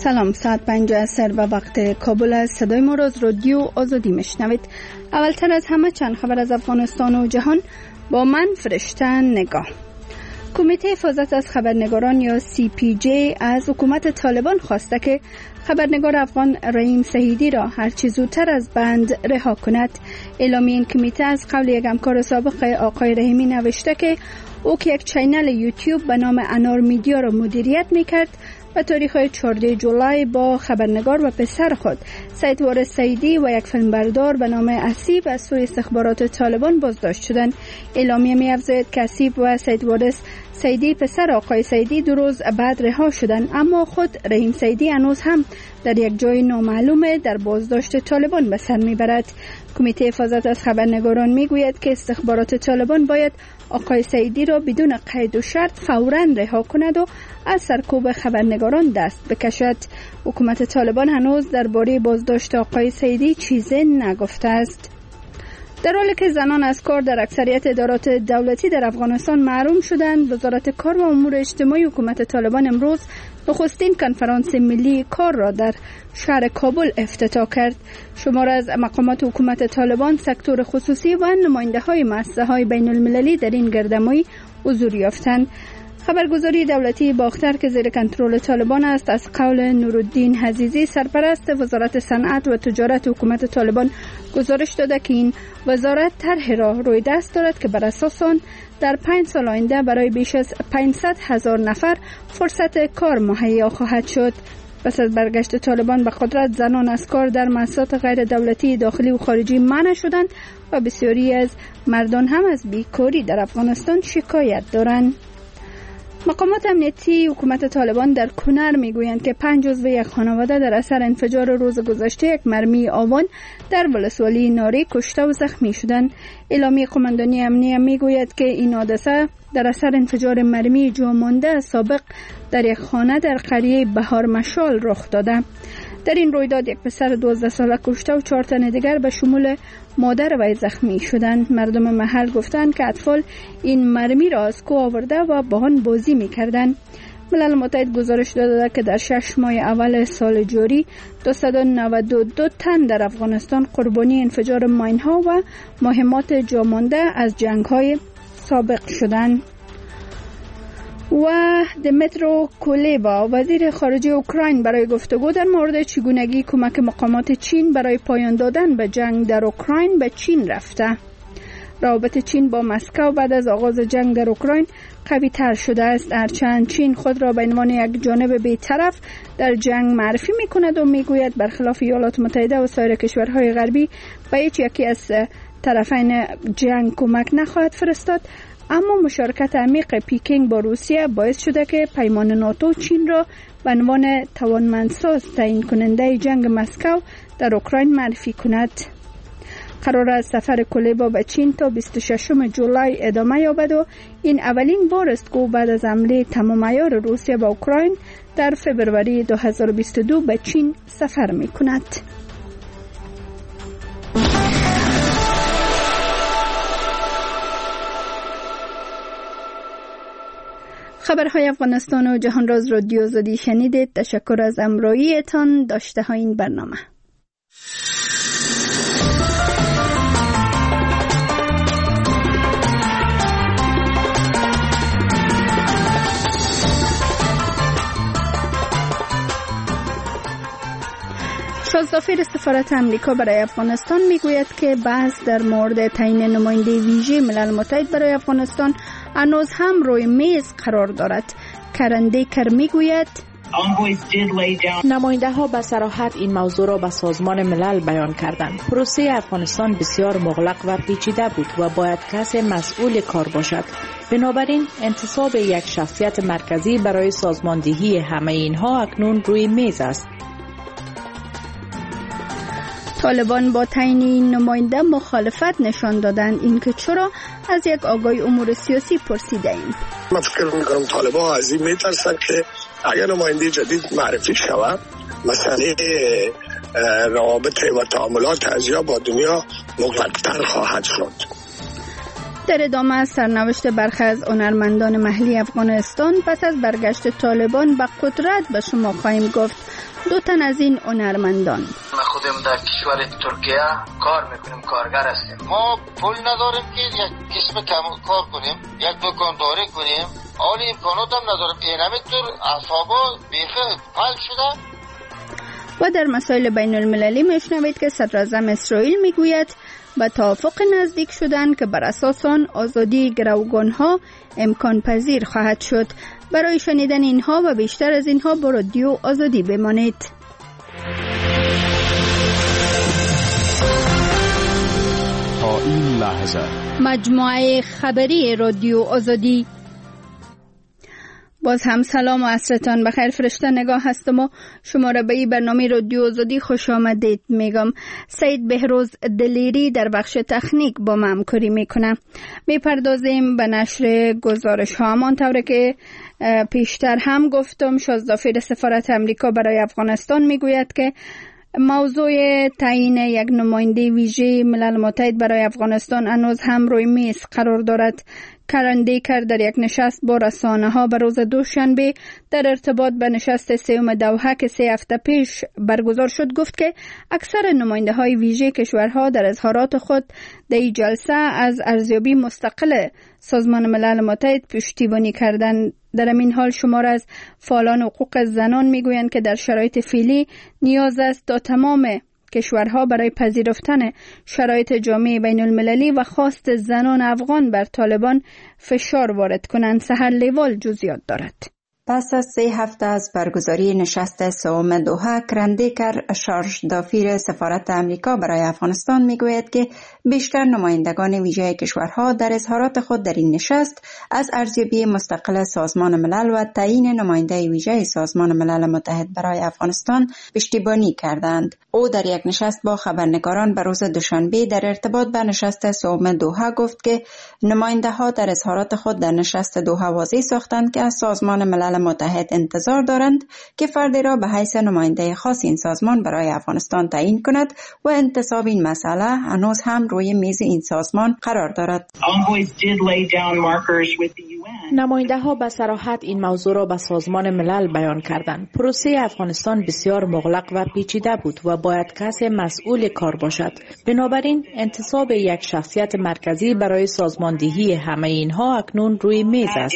سلام، ساعت 5 عصر و وقت کابل است. صدای ما را از رادیو آزادی میشنوید. اولتر از همه چند خبر از افغانستان و جهان با من فرشته نگاه. کمیته حفاظت از خبرنگاران یا CPJ از حکومت طالبان خواسته که خبرنگار افغان رحیم سهیدی را هرچه زودتر از بند رها کند. اعلامیه این کمیته از قول یک همکار سابق آقای رحیمی نوشته که او که یک چینل یوتیوب به نام انار میدیا را مدیریت میکرد و تاریخ 14 جولای با خبرنگار و پسر خود سید وارث سیدی و یک فیلمبردار به نام اسیب از سوی استخبارات طالبان بازداشت شدند. اعلامیه می‌افزاید که اسیب و سید وارث سیدی پسر آقای سیدی 2 روز بعد رها شدند، اما خود رحیم سیدی هنوز هم در یک جای نامعلوم در بازداشت طالبان به سر میبرد. کمیته حفاظت از خبرنگاران میگوید که استخبارات طالبان باید آقای سیدی را بدون قید و شرط فوراً رها کند و از سرکوب خبرنگاران دست بکشد. حکومت طالبان هنوز درباره بازداشت آقای سیدی چیزی نگفته است. در حالی که زنان از کار در اکثریت ادارات دولتی در افغانستان محروم شدند، وزارت کار و امور اجتماعی حکومت طالبان امروز نخستین کنفرانس ملی کار را در شهر کابل افتتاح کرد. شمار از مقامات حکومت طالبان، سکتور خصوصی و نماینده‌های مؤسسه‌های بین‌المللی در این گردهمایی حضور یافتند. خبرگزاری دولتی باختر که زیر کنترل طالبان است از قول نورالدین عزیزی، سرپرست وزارت صنعت و تجارت حکومت طالبان، گزارش داده که این وزارت طرحی را روی دست دارد که بر اساس آن در 5 سال آینده برای بیش از 500,000 نفر فرصت کار مهیا خواهد شد. پس از برگشت طالبان به قدرت، زنان از کار در مؤسسات غیر دولتی داخلی و خارجی منع شدند و بسیاری از مردان هم از بیکاری در افغانستان شکایت دارند. مقامات امنیتی حکومت طالبان در کنر میگویند که 5 عضو یک خانواده در اثر انفجار روز گذشته یک مرمی آوان در ولسوالی ناری کشته و زخمی شدند. اعلامیه قماندانی امنیه میگوید که این حادثه در اثر انفجار مرمی جامانده سابق در یک خانه در قریه بهار مشال رخ داده. در این رویداد یک پسر 12 ساله کشته و 4 تن دیگر به شمول مادر وی زخمی شدند. مردم محل گفتند که اطفال این مرمی را از کوه آورده و با آن بازی می‌کردند. ملل متحد گزارش داده که در 6 ماه اول سال جاری 292 تن در افغانستان قربانی انفجار ماین‌ها و مهمات جامانده از جنگ‌های سابق شدند. و دمیترو کولبا، وزیر خارجه اوکراین، برای گفتگو در مورد چگونگی کمک مقامات چین برای پایان دادن به جنگ در اوکراین به چین رفته. روابط چین با مسکو بعد از آغاز جنگ در اوکراین قوی تر شده است، هرچند چین خود را به عنوان یک جانب بی‌طرف در جنگ معرفی می کند و می گوید برخلاف ایالات متحده و سایر کشورهای غربی به هیچ یکی از طرفین جنگ کمک نخواهد فرستاد. اما مشارکت عمیق پیکینگ با روسیه باعث شده که پیمان ناتو چین را به عنوان توانمندساز تعیین کننده جنگ مسکو در اوکراین معرفی کند. قرار است سفر کولبا به چین تا 26 جولای ادامه یابد و این اولین بار است که بعد از حمله تمام عیار روسیه به اوکراین در فوریه 2022 به چین سفر می کند. خبرهای افغانستان و جهان را از رادیو آزادی شنیدید. تشکر از همراهیتان. داشته های این برنامه. شازدافیر سفارت امریکا برای افغانستان میگوید که بحث در مورد تعیین نماینده ویژه ملل متحد برای افغانستان هنوز هم روی میز قرار دارد. کرندیکر میگوید نماینده ها به صراحت این موضوع را به سازمان ملل بیان کردند. پروسه افغانستان بسیار مغلق و پیچیده بود و باید کسی مسئول کار باشد. بنابراین انتصاب یک شخصیت مرکزی برای سازماندهی همه اینها اکنون روی میز است. طالبان با تعیین این نماینده مخالفت نشان دادند. اینکه چرا، از یک آگاهی امور سیاسی پرسیده ایم. من فکر میکنم طالبان از این میترسن که اگر نماینده جدید معرفی شود، مسئله روابط و تعاملات ازیا با دنیا مغلق‌تر خواهد شد. در ادامه سرنوشت برخی از هنرمندان محلی افغانستان پس از برگشت طالبان به قدرت به شما خواهیم گفت. دو تن از این هنرمندان. ما خودم در کشور ترکیه کار میکنیم، کارگر هستیم. ما پول نداریم که یک قسم کار کنیم، یک دکانداری کنیم، حالی امکانات هم نداریم. اینمی طور اصحابا بیخه پل شده. و در مسائل بین المللی میشنوید که صدراعظم اسرائیل میگوید به توافق نزدیک شدن که بر اساس آن آزادی گروگانها امکان پذیر خواهد شد. برای شنیدن اینها و بیشتر از اینها با رادیو آزادی بمانید. تا این لحظه مجموعه خبری رادیو آزادی. باز هم سلام و عصرتان بخیر. فرشته نگاه هستم و شما را به این برنامه رادیو آزادی خوش آمدید میگم. سید بهروز دلیری در بخش تکنیک با ما همکاری میکنه. میپردازیم به نشر گزارش ها. همانطور که پیشتر هم گفتم، شازدافیر سفارت امریکا برای افغانستان میگوید که موضوع تعیین یک نماینده ویژه ملل متحد برای افغانستان هنوز هم روی میز قرار دارد. کرن دیکر در یک نشست با رسانه ها به روز دوشنبه در ارتباط به نشست سوم دوحه که 3 هفته پیش برگزار شد گفت که اکثر نماینده های ویژه کشورها در اظهارات خود در این جلسه از ارزیابی مستقل سازمان ملل متحد پشتیبانی کردند. در این حال شمار از فعالان حقوق زنان میگویند که در شرایط فعلی نیاز است تا تمام کشورها برای پذیرفتن شرایط جامعه بین المللی و خواست زنان افغان بر طالبان فشار وارد کنند. سحر لیوال جزئیات دارد. پس از 3 هفته از برگزاری نشست سوم دوحه، کرندیکر شارژ دافیر سفارت امریکا برای افغانستان میگوید که بیشتر نمایندگان ویژه کشورها در اظهارات خود در این نشست از ارزیابی مستقل سازمان ملل و تعیین نماینده ویژه سازمان ملل متحد برای افغانستان پشتیبانی کردند. او در یک نشست با خبرنگاران به روز دوشنبه در ارتباط به نشست سوم دوحه گفت که نماینده ها در اظهارات خود در نشست دوحه واضح ساختند که از سازمان ملل متحد انتظار دارند که فردی را به حیث نماینده خاص این سازمان برای افغانستان تعیین کند و انتصاب این مسئله هنوز هم روی میز این سازمان قرار دارد. نماینده ها به صراحت این موضوع را به سازمان ملل بیان کردند. پروسه افغانستان بسیار مغلق و پیچیده بود و باید کسی مسئول کار باشد. بنابراین انتصاب یک شخصیت مرکزی برای سازماندهی همه اینها اکنون روی میز است.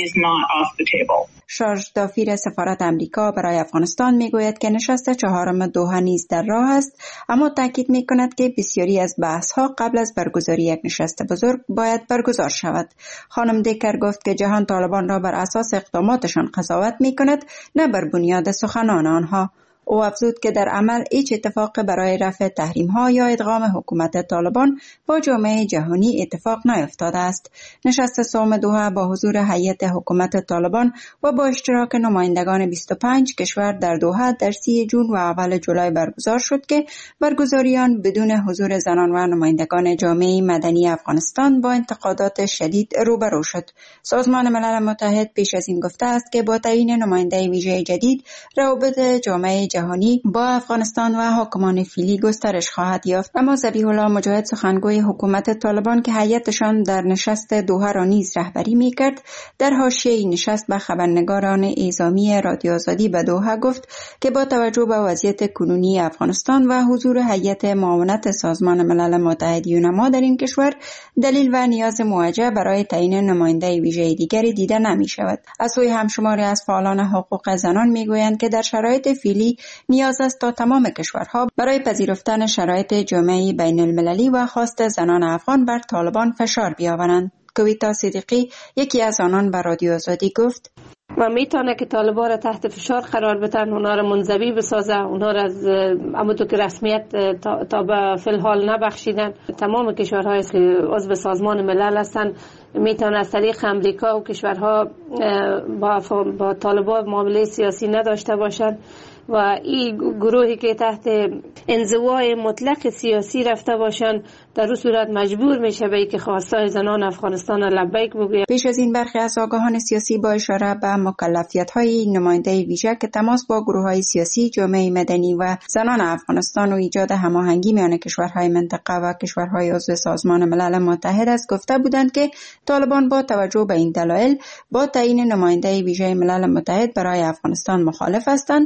شارژ دافیر سفارت امریکا برای افغانستان میگوید که نشست 4 دوحه نیز در راه است، اما تاکید میکند که بسیاری از بحث ها قبل از برگزاری یک نشست بزرگ باید برگزار شود. خانم دیکر گفت که جهان طالبان را بر اساس اقداماتشان قضاوت میکند، نه بر بنیاد سخنان آنها. او افزود که در عمل هیچ اتفاق برای رفع تحریم ها یا ادغام حکومت طالبان با جامعه جهانی اتفاق نیفتاده است. نشست سوم دوحه با حضور هیئت حکومت طالبان و با اشتراک نمایندگان 25 کشور در دوحه در 30 جون و اول جولای برگزار شد که برگزاری آن بدون حضور زنان و نمایندگان جامعه مدنی افغانستان با انتقادات شدید روبرو شد. سازمان ملل متحد پیش از این گفته است که با تعیین نماینده ویژه جدید روابط جامعه جهانی با افغانستان و حکمان فعلی گسترش خواهد یافت. اما ذبیح الله مجاهد، سخنگوی حکومت طالبان که هیئتشان در نشست دوحه را نیز رهبری میکرد، در حاشیه نشست به خبرنگاران اعزامی رادیو آزادی به دوحه گفت که با توجه به وضعیت کنونی افغانستان و حضور هیئت معاونت سازمان ملل متحد یونما در این کشور، دلیل و نیاز موجه برای تعیین نماینده ویژه دیگری دیده نمی شود. از سوی همشماری از فعالان حقوق زنان میگویند که در شرایط فعلی نیاز است تا تمام کشورها برای پذیرفتن شرایط جامعه بین المللی و خواست زنان افغان بر طالبان فشار بیاورند. کویتا صدیقی، یکی از آنان، به رادیو آزادی گفت و میتونه که طالبان را تحت فشار قرار بدن، اونا را منزوی بسازه، اونا را از همونطور که رسمیت تا به فی الحال نبخشیدن. تمام کشورهایی که عضو سازمان ملل هستند میتونه از طریق امریکا و کشورها با طالبان معامله سیاسی نداشته باشند و این گروهی که تحت انزوای مطلق سیاسی رفته باشند در اون صورت مجبور میشه به اینکه خواستای زنان افغانستان لبیک بگوید. پیش از این برخی از آگاهان سیاسی با اشاره به مکلفیت‌های نماینده ویژه که تماس با گروه‌های سیاسی، جامعه مدنی و زنان افغانستان و ایجاد هماهنگی میان کشورهای منطقه و کشورهای عضو سازمان ملل متحد است گفته بودند که طالبان با توجه به این دلایل با تعیین نماینده ویژه ملل متحد برای افغانستان مخالف هستند و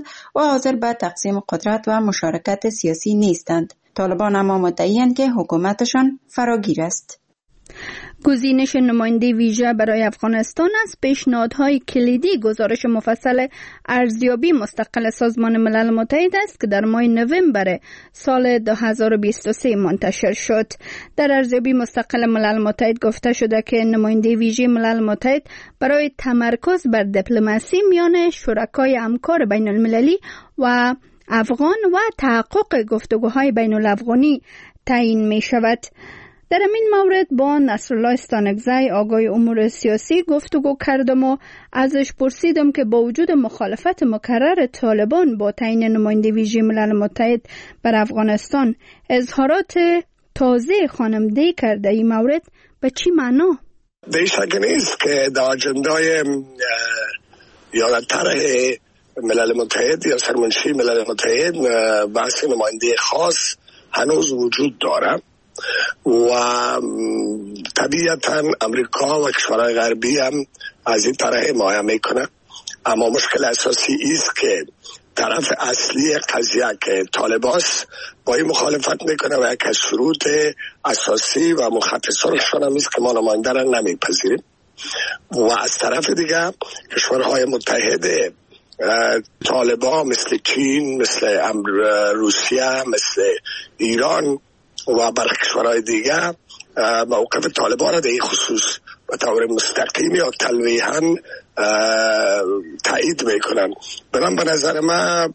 حاضر به تقسیم قدرت و مشارکت سیاسی نیستند. طالبان اما مدعی‌اند که حکومتشان فراگیر است. گزینش نماینده ویژه برای افغانستان از پیشنهادهای کلیدی گزارش مفصل ارزیابی مستقل سازمان ملل متحد است که در ماه نوامبر سال 2023 منتشر شد. در ارزیابی مستقل ملل متحد گفته شده که نماینده ویژه ملل متحد برای تمرکز بر دیپلماسی میان شرکای همکار بین المللی و افغان و تحقق گفتگوهای بین الافغانی تعیین می شود. در این مورد با نصرالله استانکزی آقای امور سیاسی گفتگو کردم و ازش پرسیدم که با وجود مخالفت مکرر طالبان با تعیین نماینده ویژه ملل متحد بر افغانستان اظهارات تازه خانم دی کرده این مورد به چی معنا؟ بیشک نیست که در اجندای یا طرح ملل متحد یا سرمنشی ملل متحد بحث نماینده خاص هنوز وجود داره و طبیعتا امریکا و کشورهای غربی هم از این طرح حمایت میکنه، اما مشکل اساسی است که طرف اصلی قضیه که طالباست با این مخالفت میکنه و یک از شروط اساسی و مخط سرخشان هم است که ما نماینده را نمیپذیریم و از طرف دیگه کشورهای متحد طالبا مثل چین، مثل روسیه، مثل ایران و برخی کشورهای دیگه موقف طالبان را در این خصوص به طور مستقیم یا تلویحاً تایید میکنن. برام به نظر من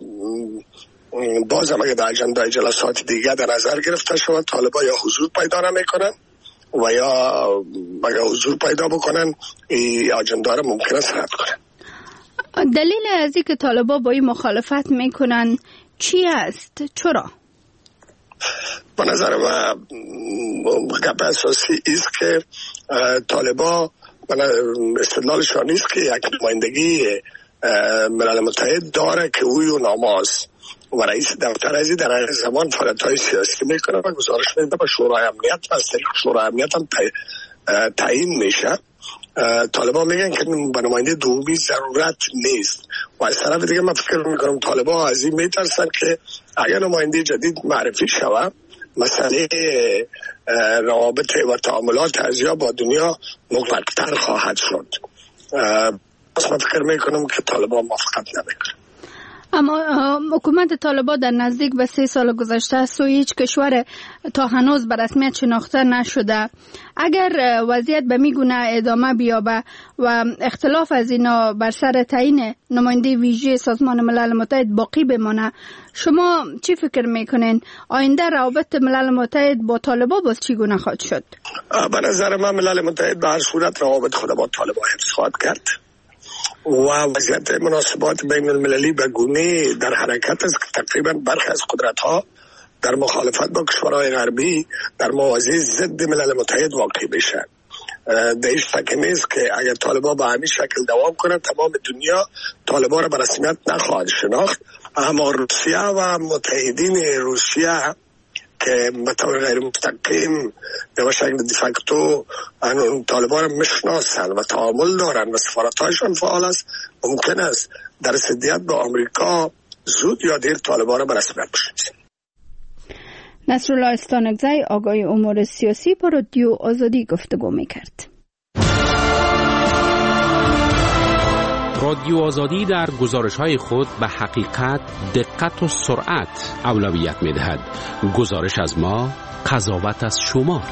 باز هم اگه در اجندای جلسات دیگه در نظر گرفته شود طالبان یا حضور پیدا نمیکنن و یا اگه حضور پیدا بکنن این اجندا را ممکنه رد کنن. دلیل از اینکه طالبان با این مخالفت میکنن چی است؟ چرا؟ به نظر من گپ اساسی است که طالبان استدلالشان نیست که یک نمایندگی ملل متحد داره که اوی و ناماست و رئیس دفتر ازی در هر زمان فعالیت‌های سیاسی میکنه و گزارش میده به شورای امنیت و از طریق شورای امنیت هم تعیین میشه. طالبان میگن که به نماینده دومی ضرورت نیست و از طرف دیگه من فکر میکنم طالبان از این میترسن که اگر نماینده جدید معرفی شود مسئله روابط و تعاملات ازیا با دنیا مغلق‌تر خواهد شد. پس من فکر میکنم که طالبان موافقت نمیکنه. اما حکومت طالبان در نزدیک به 3 سال گذشته است و هیچ کشور تا هنوز به رسمیت شناخته نشده. اگر وضعیت به میگونه ادامه بیابه و اختلاف از اینا بر سر تعیین نماینده ویژه سازمان ملل متحد باقی بمانه، شما چی فکر میکنین؟ آینده روابط ملل متحد با طالبان باز چگونه خواهد شد؟ به نظر من ملل متحد به هر صورت روابط خود با طالبان حفظ خواهد کرد و وضعیت مناسبات بین المللی به گونه در حرکت است که تقریبا برخی از قدرت‌ها در مخالفت با کشورهای غربی در موازی ضد ملل متحد واقع بشن. دیش شک نیست که اگر طالبان به همین شکل دوام کنه تمام دنیا طالبان را به رسمیت نخواهد شناخت، اما روسیه و متحدین روسیه که به طور غیر مستقیم به شکل دیفکتو طالبان را میشناسن و تعامل دارن و سفارت‌هایشان فعال است، ممکن است در ضدیت با آمریکا زود یا دیر طالبان را به رسمیت بشناسن. نصرالله استانکزی آقای امور سیاسی با رادیو آزادی گفتگو میکرد. رادیو آزادی در گزارش‌های خود به حقیقت، دقت و سرعت اولویت می‌دهد. گزارش از ما، قضاوت از شما.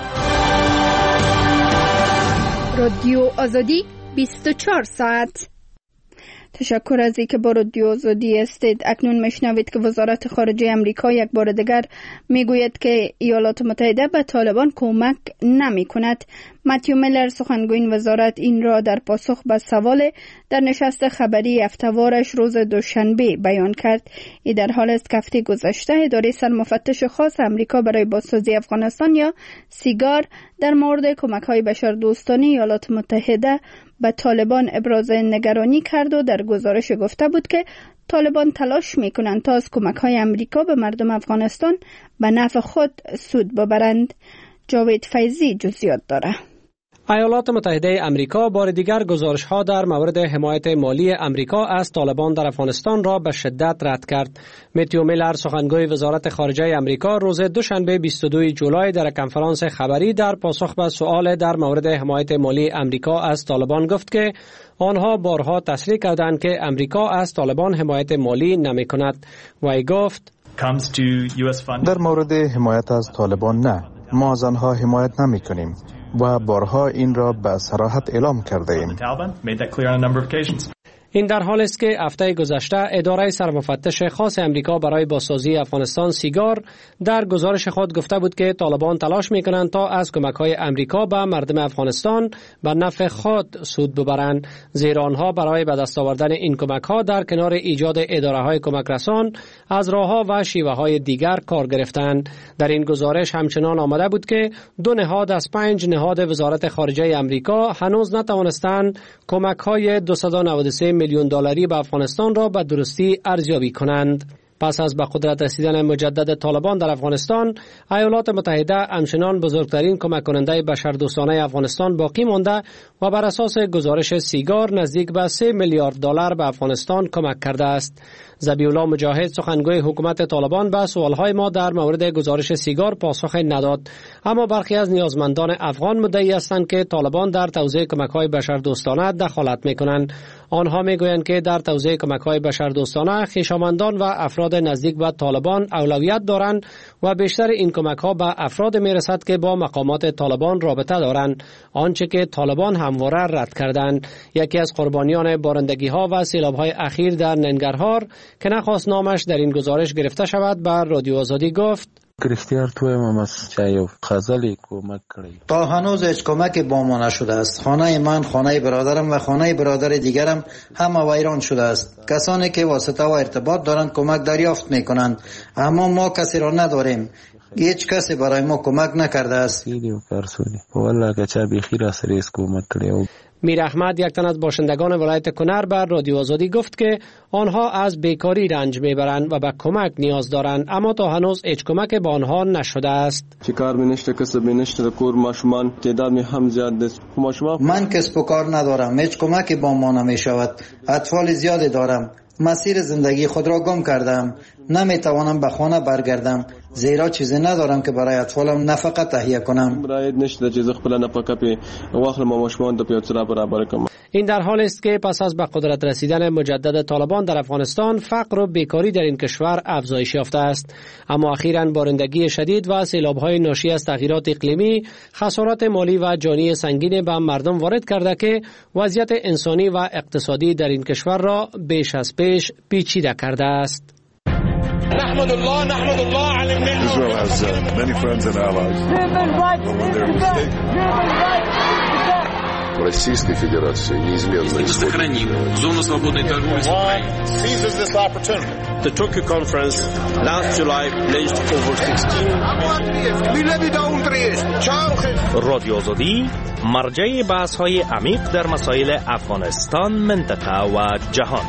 رادیو آزادی 24 ساعت. تشکر از اینکه با رادیو آزادی هستید. اکنون میشنوید که وزارت خارجه امریکا یک بار دیگر میگوید که ایالات متحده به طالبان کمک نمی کند. متیو میلر سخنگوی وزارت این را در پاسخ به سوال در نشست خبری هفته‌وارش روز دوشنبه بیان کرد. این در حال است که هفته گذشته اداره سرمفتش خاص امریکا برای بازسازی افغانستان یا سیگار در مورد کمک‌های بشردوستانه ایالات متحده به طالبان ابراز نگرانی کرد و در گزارش گفته بود که طالبان تلاش می‌کنند تا از کمک‌های امریکا به مردم افغانستان به نفع خود سود ببرند. جاوید فیضی جزئیات داره. ایالات متحده امریکا بار دیگر گزارش‌ها در مورد حمایت مالی امریکا از طالبان در افغانستان را به شدت رد کرد. متیو میلر سخنگوی وزارت خارجه امریکا روز دوشنبه 22 جولای در کنفرانس خبری در پاسخ به سؤال در مورد حمایت مالی امریکا از طالبان گفت که آنها بارها تصریح کردند که امریکا از طالبان حمایت مالی نمی‌کند. وی گفت در مورد حمایت از طالبان نه، ما از آنها حمایت نمی‌کنیم و بارها این را به صراحت اعلام کرده ایم. این در حال است که هفته گذشته اداره سرمفتش خاص امریکا برای بازسازی افغانستان سیگار در گزارش خود گفته بود که طالبان تلاش می‌کنند تا از کمک‌های امریکا به مردم افغانستان به نفع خود سود ببرند، زیرا آنها برای به دست آوردن این کمک‌ها در کنار ایجاد اداره‌های کمک رسان از راه‌ها و شیوه‌های دیگر کار گرفتند. در این گزارش همچنان آمده بود که 2 نهاد از 5 نهاد وزارت خارجه امریکا هنوز نتوانستند کمک‌های 293 میلیون دلاری به افغانستان را به درستی ارزیابی کنند. پس از به قدرت رسیدن مجدد طالبان در افغانستان، ایالات متحده همچنان بزرگترین کمک کننده بشردوستانه افغانستان باقی مانده و بر اساس گزارش سیگار نزدیک به 3 میلیارد دلار به افغانستان کمک کرده است. ذبیح‌الله مجاهد سخنگوی حکومت طالبان به سوالهای ما در مورد گزارش سیگار پاسخ نداد، اما برخی از نیازمندان افغان مدعی هستند که طالبان در توزیع کمک‌های بشردوستانه دخالت می‌کنند. آنها می‌گویند که در توزیع کمک‌های بشردوستانه خویشاوندان و افراد نزدیک به طالبان اولویت دارند و بیشتر این کمک‌ها به افراد می‌رسد که با مقامات طالبان رابطه دارند، آنچه که طالبان همواره رد کردند. یکی از قربانیان بارندگی‌ها و سیلاب‌های اخیر در ننگرهار که نخواست نامش در این گزارش گرفته شود بر رادیو آزادی گفت: تا هنوز هیچ کمکی با ما نشده است. خانه من، خانه برادرم و خانه برادر دیگرم همه ویران شده است. کسانی که واسطه و ارتباط دارند کمک دریافت می کنند، اما ما کسی را نداریم. هیچ کسی برای ما کمک نکرده است. میر احمد، یک تن از باشندگان ولایت کنر، بر رادیو آزادی گفت که آنها از بیکاری رنج میبرند و به کمک نیاز دارند، اما تا هنوز هیچ کمک به آنها نشده است. من کسب و کار ندارم، هیچ کمکی با ما نمیشود. اطفال زیادی دارم. مسیر زندگی خود را گم کردم. نمیتوانم به خانه برگردم، زیرا چیزی ندارم که برای اطفالم نفقه تهیه کنم. این در حال است که پس از به قدرت رسیدن مجدد طالبان در افغانستان، فقر و بیکاری در این کشور افزایش یافته است، اما اخیراً بارندگی شدید و سیلاب‌های ناشی از تغییرات اقلیمی خسارات مالی و جانی سنگین به مردم وارد کرده که وضعیت انسانی و اقتصادی در این کشور را بیش از پیش پیچیده کرده است. نحمد الله على النعمة. Israel has many friends and allies. Российской Федерации неизменно сохраним зону свободной торговли с Украиной. Seizes this opportunity. The Tokyo conference last July pledged over 16. رادیو آزادی مرجع بحث‌های عمیق در مسائل افغانستان، منطقه و جهان.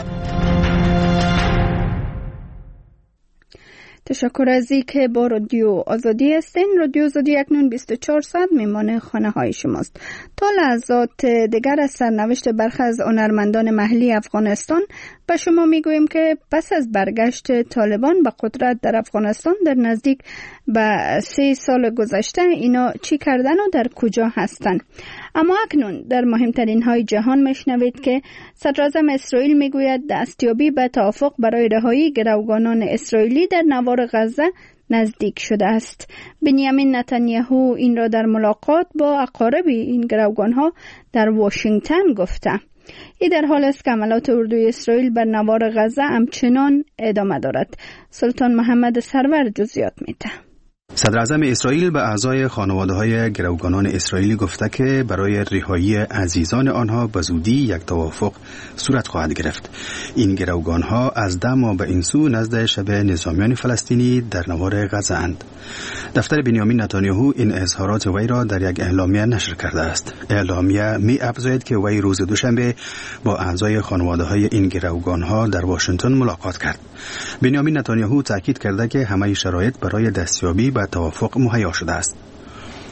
تشکر از اینکه با رادیو آزادی هستین. رادیو آزادی اکنون 24 ساعت میمان خانه های شماست. تا لحظات دیگر از سرنوشت برخی از هنرمندان محلی افغانستان به شما میگوییم که پس از برگشت طالبان به قدرت در افغانستان در نزدیک به 3 سال گذشته اینا چی کردن و در کجا هستن. اما اکنون در مهمترین های جهان میشنوید که صدراعظم اسرائیل میگوید دستیابی به توافق برای رهایی گروگانان اسرائیلی در نوار غزه نزدیک شده است. بنیامین نتانیاهو این را در ملاقات با اقارب این گروگانها در واشنگتن گفته. این در حال است که عملات اردوی اسرائیل بر نوار غزه همچنان ادامه دارد. سلطان محمد سرور جزئیات میده. صدراعظم اسرائیل به اعضای خانواده‌های گروگانان اسرائیلی گفته که برای رهایی عزیزان آنها به زودی یک توافق صورت خواهد گرفت. این گروگانها از 10 ماه به این سو نزد شب نظامیان فلسطینی در نوار غزه اند. دفتر بنیامین نتانیاهو این اظهارات وی را در یک اعلامیه نشر کرده است. اعلامیه می افزاید که وی روز دوشنبه با اعضای خانواده‌های این گروگانها در واشنگتن ملاقات کرد. بنیامین نتانیاهو تاکید کرده که همه شرایط برای دستیابی به توافق مهیا شده است.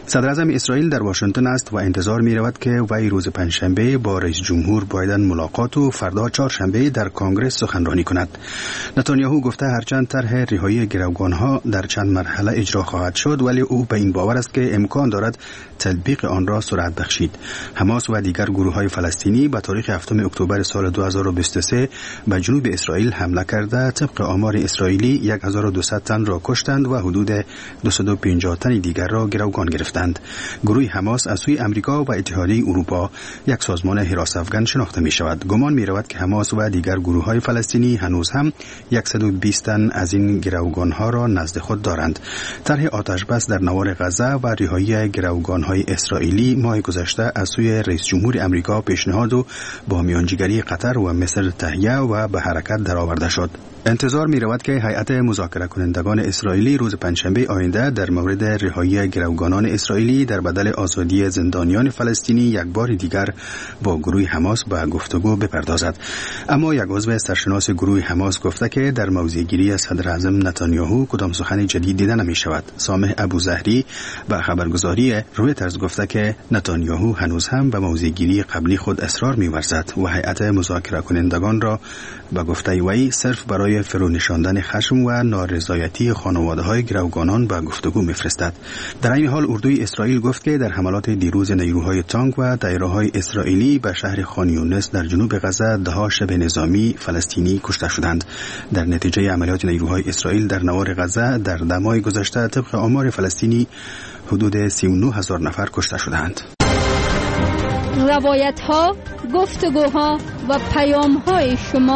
صدر اعظم اسرائیل در واشنگتن است و انتظار می رود که وی روز پنجشنبه با رئیس جمهور بایدن ملاقات و فردا چهارشنبه در کنگره سخنرانی کند. نتانیاهو گفته هرچند طرح رهایی گروگانها در چند مرحله اجرا خواهد شد، ولی او به این باور است که امکان دارد تطبیق آن را سرعت بخشید. حماس و دیگر گروه‌های فلسطینی به تاریخ 7 اکتبر سال 2023 به جنوب اسرائیل حمله کرده طبق آمار اسرائیلی 1200 تن را کشتند و حدود 250 تن دیگر را گروگان گرفتند. گروه حماس از سوی امریکا و اتحادیه اروپا یک سازمان حراس افغان شناخته می شود. گمان می رود که حماس و دیگر گروه‌های فلسطینی هنوز هم 120 تن از این گروگانها را نزد خود دارند. طرح آتش بس در نوار غزه و رهایی گروگانهای اسرائیلی ماه گذشته از سوی رئیس جمهور امریکا پیشنهاد و با میانجیگری قطر و مصر تهیه و به حرکت درآورده شد. انتظار می رود که هیئت مذاکره کنندگان اسرائیلی روز پنجشنبه آینده در مورد رهایی گروگانان اسرائیلی در بدل آزادی زندانیان فلسطینی یک بار دیگر با گروه حماس به گفتگو بپردازد. اما یک عضو سرشناس گروه حماس گفته که در موضع‌گیری صدر اعظم نتانیاهو کدام سخن جدید دیده نمی شود. سامح ابوظهری به خبرگزاری رویترز گفته که نتانیاهو هنوز هم به موضع‌گیری قبلی خود اصرار می‌ورزد و هیئت مذاکره کنندگان را به گفته وی صرف برای فرونشاندن خشم و نارضایتی خانواده‌های گروگانان به گفتگو می‌فرستد. در این حال اردوی اسرائیل گفت که در حملات دیروز نیروهای تانک و دایره‌های اسرائیلی به شهر خان یونس در جنوب غزه ده‌ها شبه نظامی فلسطینی کشته شدند. در نتیجه عملیات نیروهای اسرائیل در نوار غزه در دمای گذشته طبق آمار فلسطینی حدود 39,000 نفر کشته شدند. روایت‌ها، گفتگوها و پیام‌های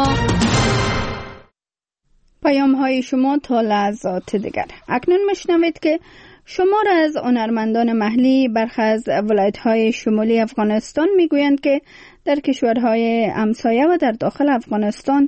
شما تا لحظات دیگر. اکنون میشنوید که شمار از هنرمندان محلی برخی از ولایت‌های شمالی افغانستان میگویند که در کشورهای همسایه و در داخل افغانستان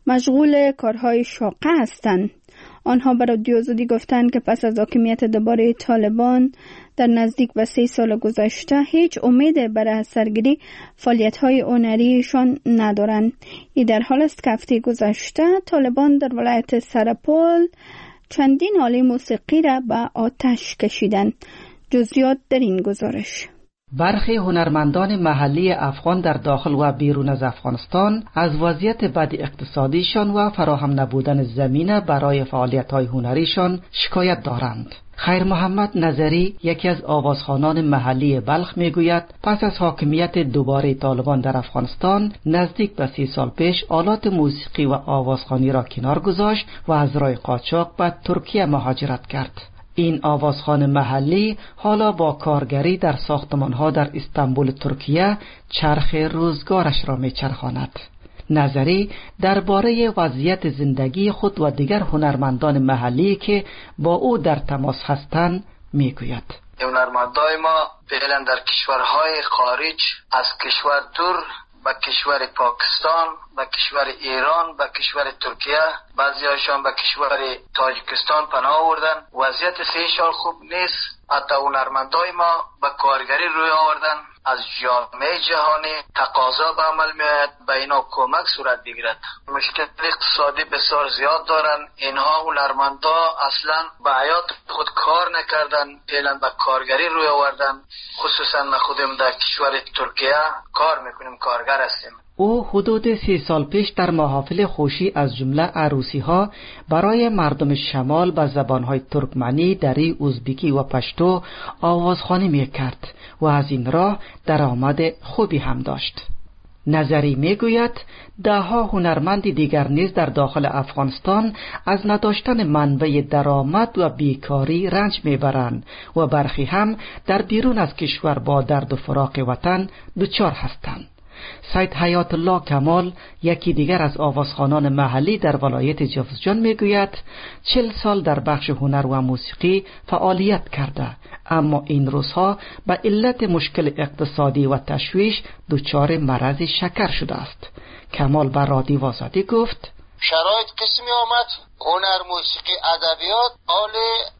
مشغول کارهای شاقه هستند. آنها به رادیو آزادی گفتند که پس از حاکمیت دوباره طالبان در نزدیک به 3 سال گذشته هیچ امید برای سرگیری فعالیت‌های هنریشان ندارند. این در حال است که هفته گذشته طالبان در ولایت سرپل چندین آله موسیقی را به آتش کشیدند. جزئیات در این گزارش. برخی هنرمندان محلی افغان در داخل و بیرون از افغانستان از وضعیت بد اقتصادیشان و فراهم نبودن زمینه برای فعالیت‌های هنریشان شکایت دارند. خیر محمد نظری یکی از آوازخوانان محلی بلخ میگوید پس از حاکمیت دوباره طالبان در افغانستان نزدیک به 30 سال پیش آلات موسیقی و آوازخوانی را کنار گذاشت و از راه قاچاق به ترکیه مهاجرت کرد. این آوازخوان محلی حالا با کارگری در ساختمان‌ها در استانبول ترکیه چرخ روزگارش را میچرخاند. نظری درباره وضعیت زندگی خود و دیگر هنرمندان محلی که با او در تماس هستند میگوید. هنرمندای ما فعلا در کشورهای خارج از کشور دور به کشور پاکستان، به کشور ایران، به کشور ترکیه، بعضی‌هاشان به کشور تاجیکستان پناه آوردن. وضعیت 3 سال خوب نیست. حتی هنرمندای ما به کارگری روی آوردن. از جامعه جهانی تقاضا به عمل میاد به اینا کمک صورت بگیرد. مشکل اقتصادی بسیار زیاد دارن. اینها هنرمندا اصلا به حیات خود کار نکردن، فعلا به کارگری روی آوردن. خصوصا ما خودم در کشور ترکیه کار میکنیم، کارگر هستیم. او حدود 30 سال پیش در محافل خوشی از جمله عروسی ها برای مردم شمال به زبانهای ترکمنی، دری، ازبکی و پشتو آوازخوانی میکرد و از این راه درآمد خوبی هم داشت. نظری میگوید ده‌ها هنرمند دیگر نیز در داخل افغانستان از نداشتن منبع درآمد و بیکاری رنج میبرند و برخی هم در بیرون از کشور با درد و فراق وطن دچار هستند. سید حیات الله کمال یکی دیگر از آوازخوانان محلی در ولایت جوزجان میگوید 40 سال در بخش هنر و موسیقی فعالیت کرده، اما این روزها به علت مشکل اقتصادی و تشویش دچار مرض شکر شده است. کمال بر رادیو آزادی گفت شرایط قسمی آمد، هنر، موسیقی، ادبیات حال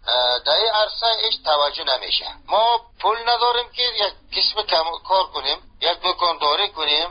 در عرصه هیچ توجه نمیشه. ما پول نداریم که یک قسم کار کنیم، یک دکانداری کنیم. حال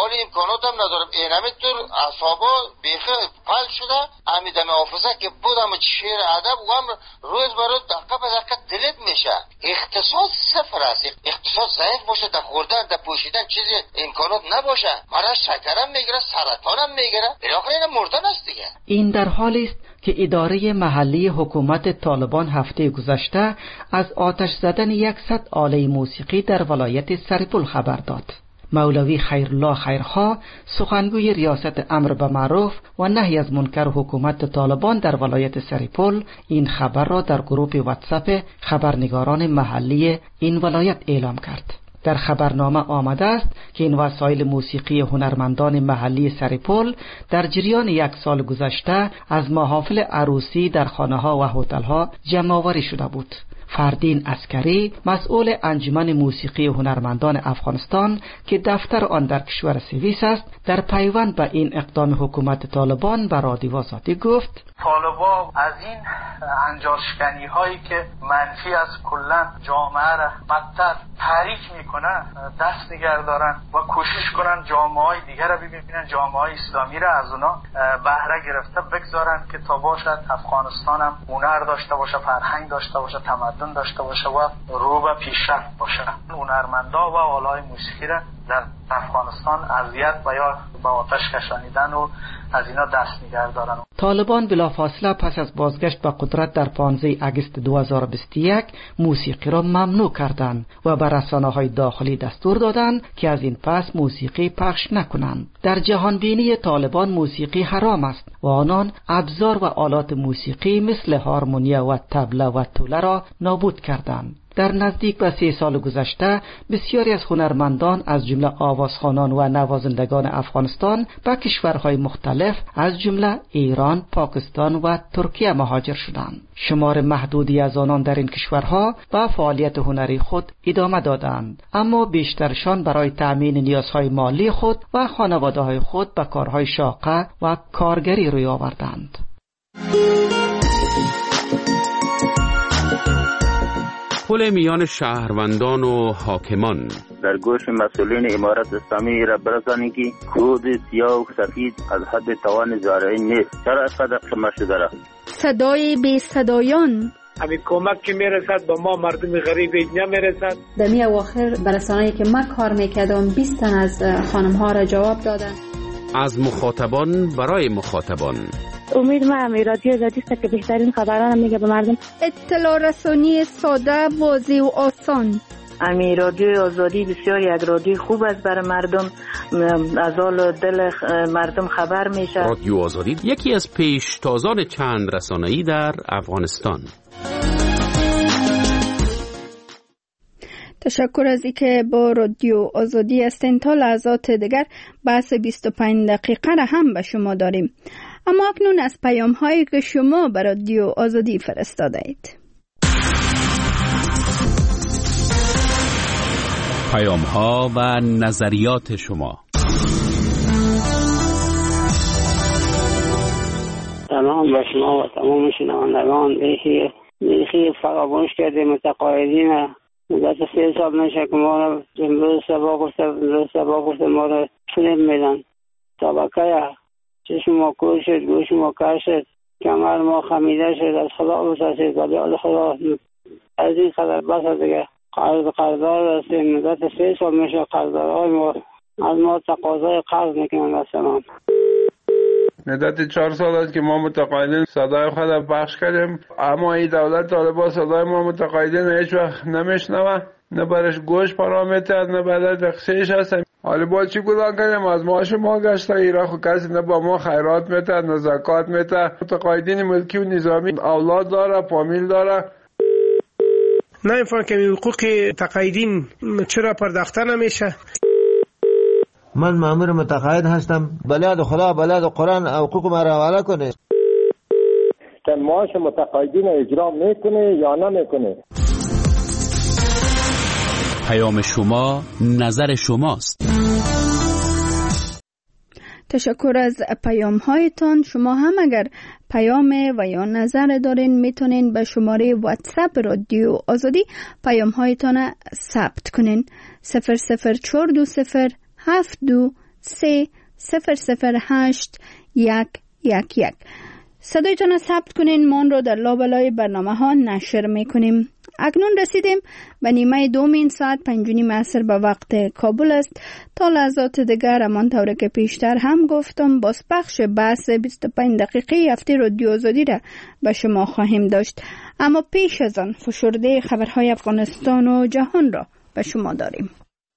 حالی امکانات هم ندارم. اینمی طور اعصابا بیخی پل شده. امیدم حافظه که بودم شعر ادب و هم روز به روز دقیقه به دقیقه دلیت میشه. اقتصاد صفر است. اقتصاد ضعیف باشه، در خوردن در پوشیدن چیزی امکانات نباشه، مرا شکرم میگیره، سرطانم میگیره، بالاخره این مردن است دیگه. این در حالی است که اداره محلی حکومت طالبان هفته گذشته از آتش زدن 100 آله موسیقی در ولایت سرپل خبر داد. مولوی خیرالله خیرخواه، سخنگوی ریاست امر به معروف و نهی از منکر حکومت طالبان در ولایت سرپل، این خبر را در گروه واتساپ خبرنگاران محلی این ولایت اعلام کرد. در خبرنامه آمده است که این وسایل موسیقی هنرمندان محلی سرپل در جریان 1 سال گذشته از محافل عروسی در خانه‌ها و هتل‌ها جمع‌آوری شده بود. فردین عسکری، مسئول انجمن موسیقی هنرمندان افغانستان که دفتر آن در کشور سوئیس است، در پیوند به این اقدام حکومت طالبان به رادیو آزادی گفت: طالبان از این انجاشکنی هایی که منفی از کلا جامعه را بدتر تحریک میکنن دست نگه دارن و کوشش کنن جامعه های دیگر را ببینن، جامعه های اسلامی را از اونا بهره گرفته بگذارن که تا باشد افغانستان هم هنر داشته باشه، فرهنگ داشته باشه، تمدن داشته باشه و رو به پیشرفت باشه. هنرمندا و آلای موسیقی را در افغانستان اذیت و یا با آتش کشانیدن و از اینا دست نگه دارن. طالبان بلافاصله پس از بازگشت به قدرت در 15 اگست 2021 موسیقی را ممنوع کردند و به رسانه‌های داخلی دستور دادند که از این پس موسیقی پخش نکنند. در جهان بینی طالبان موسیقی حرام است و آنان ابزار و آلات موسیقی مثل هارمونیا و طبله و توله را نابود کردند. در نزدیک به 3 سال گذشته بسیاری از هنرمندان از جمله آوازخوانان و نوازندگان افغانستان به کشورهای مختلف از جمله ایران، پاکستان و ترکیه مهاجر شدند. شمار محدودی از آنان در این کشورها به فعالیت هنری خود ادامه دادند، اما بیشترشان برای تأمین نیازهای مالی خود و خانواده‌های خود به کارهای شاقه و کارگری روی آوردند. پل میان شهروندان و حاکمان. در گوش مسئولین امارت اسلامی را برسانید که کود سیاه و سفید از حد توان زارعین نیست. چرا اینقدر قیمت شده را؟ صدای بی صدایان. همین کمک که میرسد به ما مردم غریب نمیرسد. در می اواخر برسانه‌ای که من کار میکردم 20 تن از خانم‌ها را جواب دادن. از مخاطبان برای مخاطبان. امید ما رادیو آزادی است که بهترین خبران میگه به مردم. اطلاع رسانی ساده، واضح و آسان. رادیو آزادی بسیار یک رادیو خوب است برای مردم، از حال دل مردم خبر میشه. رادیو آزادی یکی از پیشتازان چند رسانه‌ای در افغانستان. تشکر از اینکه با رادیو آزادی هستین. تا لحظات دیگر بحث 25 دقیقه را هم به شما داریم، اما اکنون از پیام هایی که شما به رادیو آزادی فرستاده اید. پیام ها و نظریات شما. سلام به شما و تمام شنوندگان. بیخی فراموش کرده متقاعدین مدت 3 سال نشه که ما را امروز سبا گفته ما را فیلم میدن. طبقه چشم ما کور شد، گوش ما کر شد، کمر ما خمیده شد، از خدا بسازید ولی خدا از این قدر بس دیگه. قرضدار هستیم، مدت 3 سال میشه قرضدارهای ما از ما تقاضای قرض میکنن. اصلا مدت 4 سال است که ما متقاعدین صدای خود پخش کردیم، اما این دولت طالبان صدای ما متقاعدین هیچ وقت نمیشنوه، نه برش گوش پرامیته نه برای تقصیرش هستیم. حالا با چی گذار کنیم؟ از معاش ما گشته ایران خود کسی نه با ما خیرات میته نه زکات میته. متقاعدین ملکی و نظامی اولاد داره، فامیل داره. نمیفهم که حقوق تقاعدین چرا پرداخته نمیشه. من مأمور متقاعد هستم، بلاد خدا بلاد قرآن حقوق ما را حواله کنه. که معاش متقاعدین اجرا میکنه یا نمیکنه. پیام شما نظر شماست. تشکر از پیام هایتان. شما هم اگر پیام و یا نظر دارین میتونین به شماره واتساپ رادیو آزادی پیام هایتان ثبت کنین. 00420 72 صدایتان را ثبت کنین، ما را در لابلای برنامه ها نشر میکنیم. اکنون رسیدیم به نیمه دومین ساعت 5:30 عصر به وقت کابل است. تا لحظات دیگر همانطور که پیشتر هم گفتم باز پخش بحث 25 دقیقه هفته رادیو آزادی را به شما خواهیم داشت، اما پیش از آن فشرده خبرهای افغانستان و جهان را به شما داریم.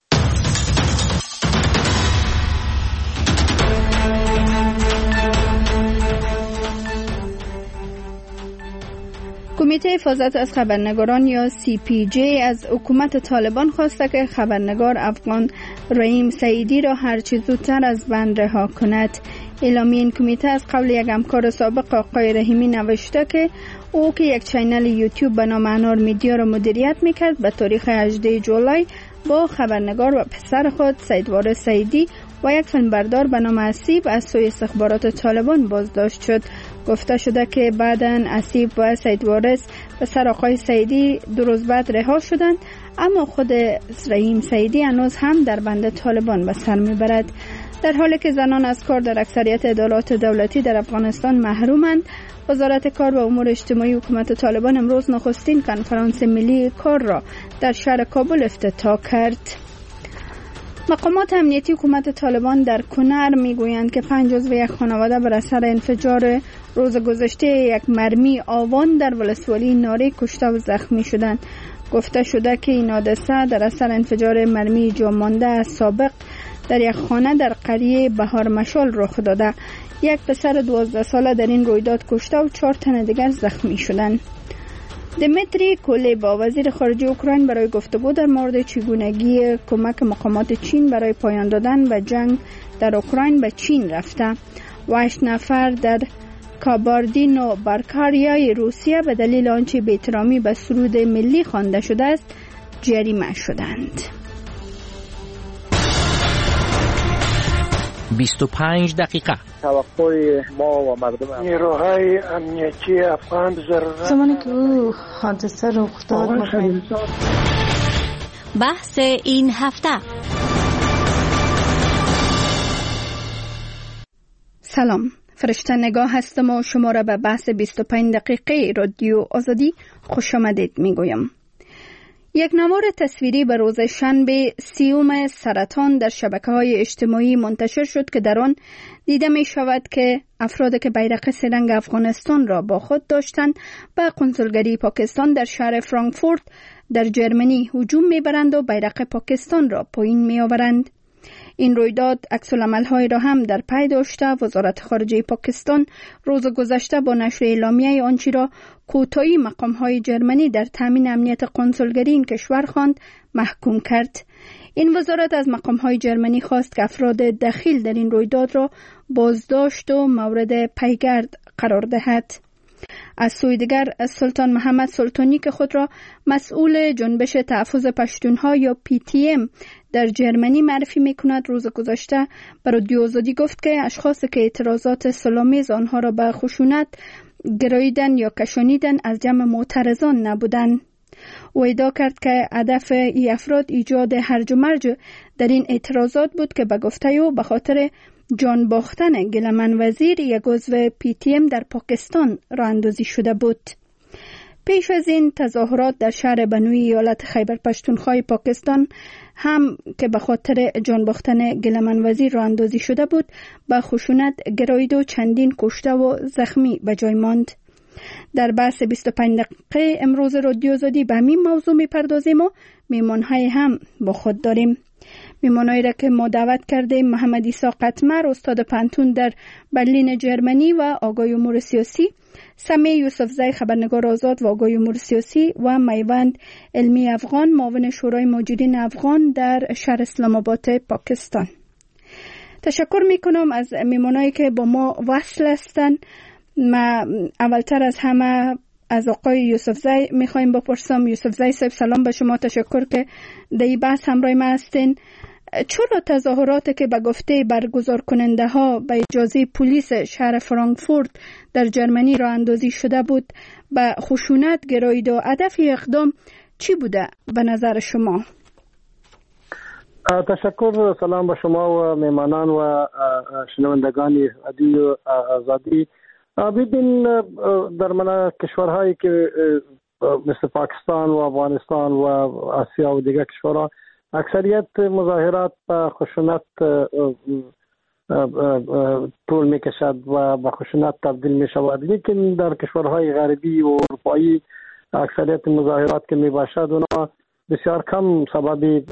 کمیته حفاظت از خبرنگاران یا CPJ از حکومت طالبان خواسته که خبرنگار افغان رحیم سعیدی را هرچی زودتر از بند رها کند. اعلامیه این کمیته از قول یک همکار سابق آقای رحیمی نوشته که او که یک چینل یوتیوب به نام انار میدیا را مدیریت میکرد به تاریخ 18 جولای با خبرنگار و پسر خود سیدوارث سعیدی و یک فیلمبردار به نام اسیب از سوی استخبارات طالبان بازداشت شد. گفته شده که بعداً اسیب و سیدوارث پسر آقای سعیدی 2 روز بعد رها شدند، اما خود رحیم سعیدی هنوز هم در بند طالبان به سر میبرد. در حالی که زنان از کار در اکثریت ادارات دولتی در افغانستان محرومند، وزارت کار و امور اجتماعی حکومت طالبان امروز نخستین کنفرانس ملی کار را در شهر کابل افتتاح کرد. مقامات امنیتی حکومت طالبان در کنر میگویند که 5 عضو یک خانواده بر اثر انفجار روز گذشته یک مرمی آوان در ولسوالی ناری کشته و زخمی شدند. گفته شده که این حادثه در اثر انفجار مرمی جامانده از سابق در یک خانه در قریه بهار مشال رخ داده. یک پسر 12 ساله در این رویداد کشته و 4 تن دیگر زخمی شدند. دمیتری کولبا وزیر خارجه اوکراین برای گفتگو در مورد چگونگی کمک مقامات چین برای پایان دادن به جنگ در اوکراین به چین رفته و 8 نفر در کاباردینو بارکاریای روسیه به دلیل آنچه بی‌احترامی به سرود ملی خوانده شده است جریمه شدند. 25 دقیقه توقع ما و مردم نیروهای امنیتی افغان ضرورت زمانی که او حادثه رخ داد بحث این هفته. سلام، فرشته نگاه هستم و شما را به بحث 25 دقیقه رادیو آزادی خوش آمدید میگویم. یک نوار تصویری به روز شنبه 30 سرطان در شبکه‌های اجتماعی منتشر شد که در آن دیده می شود که افرادی که بیرق سه‌رنگ افغانستان را با خود داشتند به قنصلگری پاکستان در شهر فرانکفورت در جرمنی هجوم می‌برند و بیرق پاکستان را پایین می‌آورند. این رویداد عکس‌العمل‌های را هم در پی داشته وزارت خارجه پاکستان روز گذشته با نشر اعلامیه آنچه را کوتاهی مقام‌های جرمنی در تامین امنیت قنصلگری این کشور خواند محکوم کرد. این وزارت از مقام‌های جرمنی خواست که افراد دخیل در این رویداد را بازداشت و مورد پیگرد قرار دهد. از سوی دیگر سلطان محمد سلطانی که خود را مسئول جنبش تحفظ پشتونها یا PTM در جرمنی معرفی می‌کند روز گذشته بر رادیو آزادی گفت که اشخاصی که اعتراضات سلامیز آنها را به خشونت گراییدن یا کشانیدن از جمع معترضان نبودند. او ادعا کرد که هدف این افراد ایجاد هرج و مرج در این اعتراضات بود که به گفته او به خاطر جان باختن گلمن وزیر یک عضو PTM در پاکستان راه اندازی شده بود. پیش از این تظاهرات در شهر بنوی ایالت خیبر پشتونخوا پاکستان هم که به خاطر جان باختن گلمن وزیر راه اندازی شده بود به خشونت گرایید و چندین کشته و زخمی به جای ماند. در بحث 25 دقیقه امروز رادیو آزادی به همین موضوع میپردازیم و میمانهای هم با خود داریم. میمانایی را که ما دعوت کردیم محمد عیسی قطمر استاد پانتون در برلین جرمنی و آگاه امور سیاسی، سمیع یوسفزی خبرنگار آزاد و آگاه امور سیاسی و میوند علمی افغان معاون شورای مهاجرین افغان در شهر اسلام آباد پاکستان. تشکر میکنم از میمانایی که با ما وصل هستند. ما اولتر از همه از آقای یوسفزی میخوایم بپرسم. یوسفزی صاحب سلام به شما، تشکر که در این بحث همراه ما هستین. چرا تظاهراتی که به گفته برگزار کننده ها به اجازه پلیس شهر فرانکفورت در جرمنی راه اندازی شده بود به خشونت گرایید و هدف اقدام چی بوده به نظر شما؟ تشکر. سلام به شما و میمانان و شنوندگان رادیو آزادی. ببین در کشورهایی که مثل پاکستان و افغانستان و آسیا و دیگر کشورها اکثریت مظاهرات به خشونت طول میکشد و به خشونت تبدیل میشود، لیکن در کشورهای غربی و اروپایی اکثریت مظاهرات که میباشد اونا بسیار کم سبب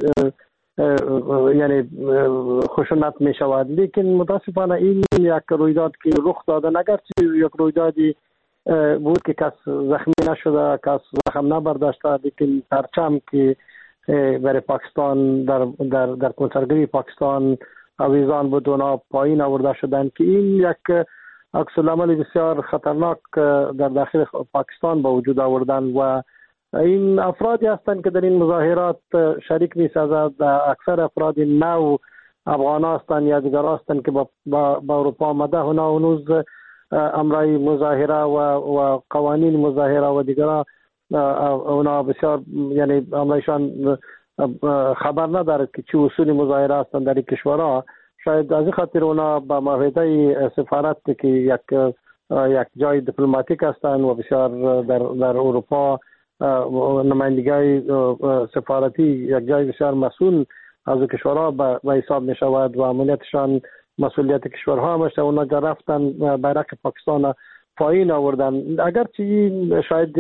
یعنی خشونت می شود. لیکن متاسفانه این یک رویداد که رخ داده، اگرچه یک رویدادی بود که کس زخمی نشده، کس زخم نبرداشته، لیکن پرچم که برای پاکستان در کنسرتگری پاکستان آویزان بود اونا پایین آورده شدند که این یک عکس العمل بسیار خطرناک در داخل پاکستان به وجود آوردن و این افرادی هستند که در این مظاهرات شریک می‌سازند. اکثر افراد نو افغان هستند یا دیگر هستند که با اروپا آمده، اونا هنوز امرای مظاهره و قوانین مظاهره و دیگر اونا بسیار یعنی امرایشان خبر ندارد که چه اصول مظاهره هستند در این کشورها. شاید از این خاطر اونا با معاهده سفارت که یک جای دیپلماتیک هستند و بسیار در اروپا نمایندگی سفارتی یک جای بسیار مسئول از کشورها به حساب می شود و عملیاتشان مسئولیت کشورها میشه. اونا جا رفتن بیرق پاکستان پایین آوردن. اگرچه شاید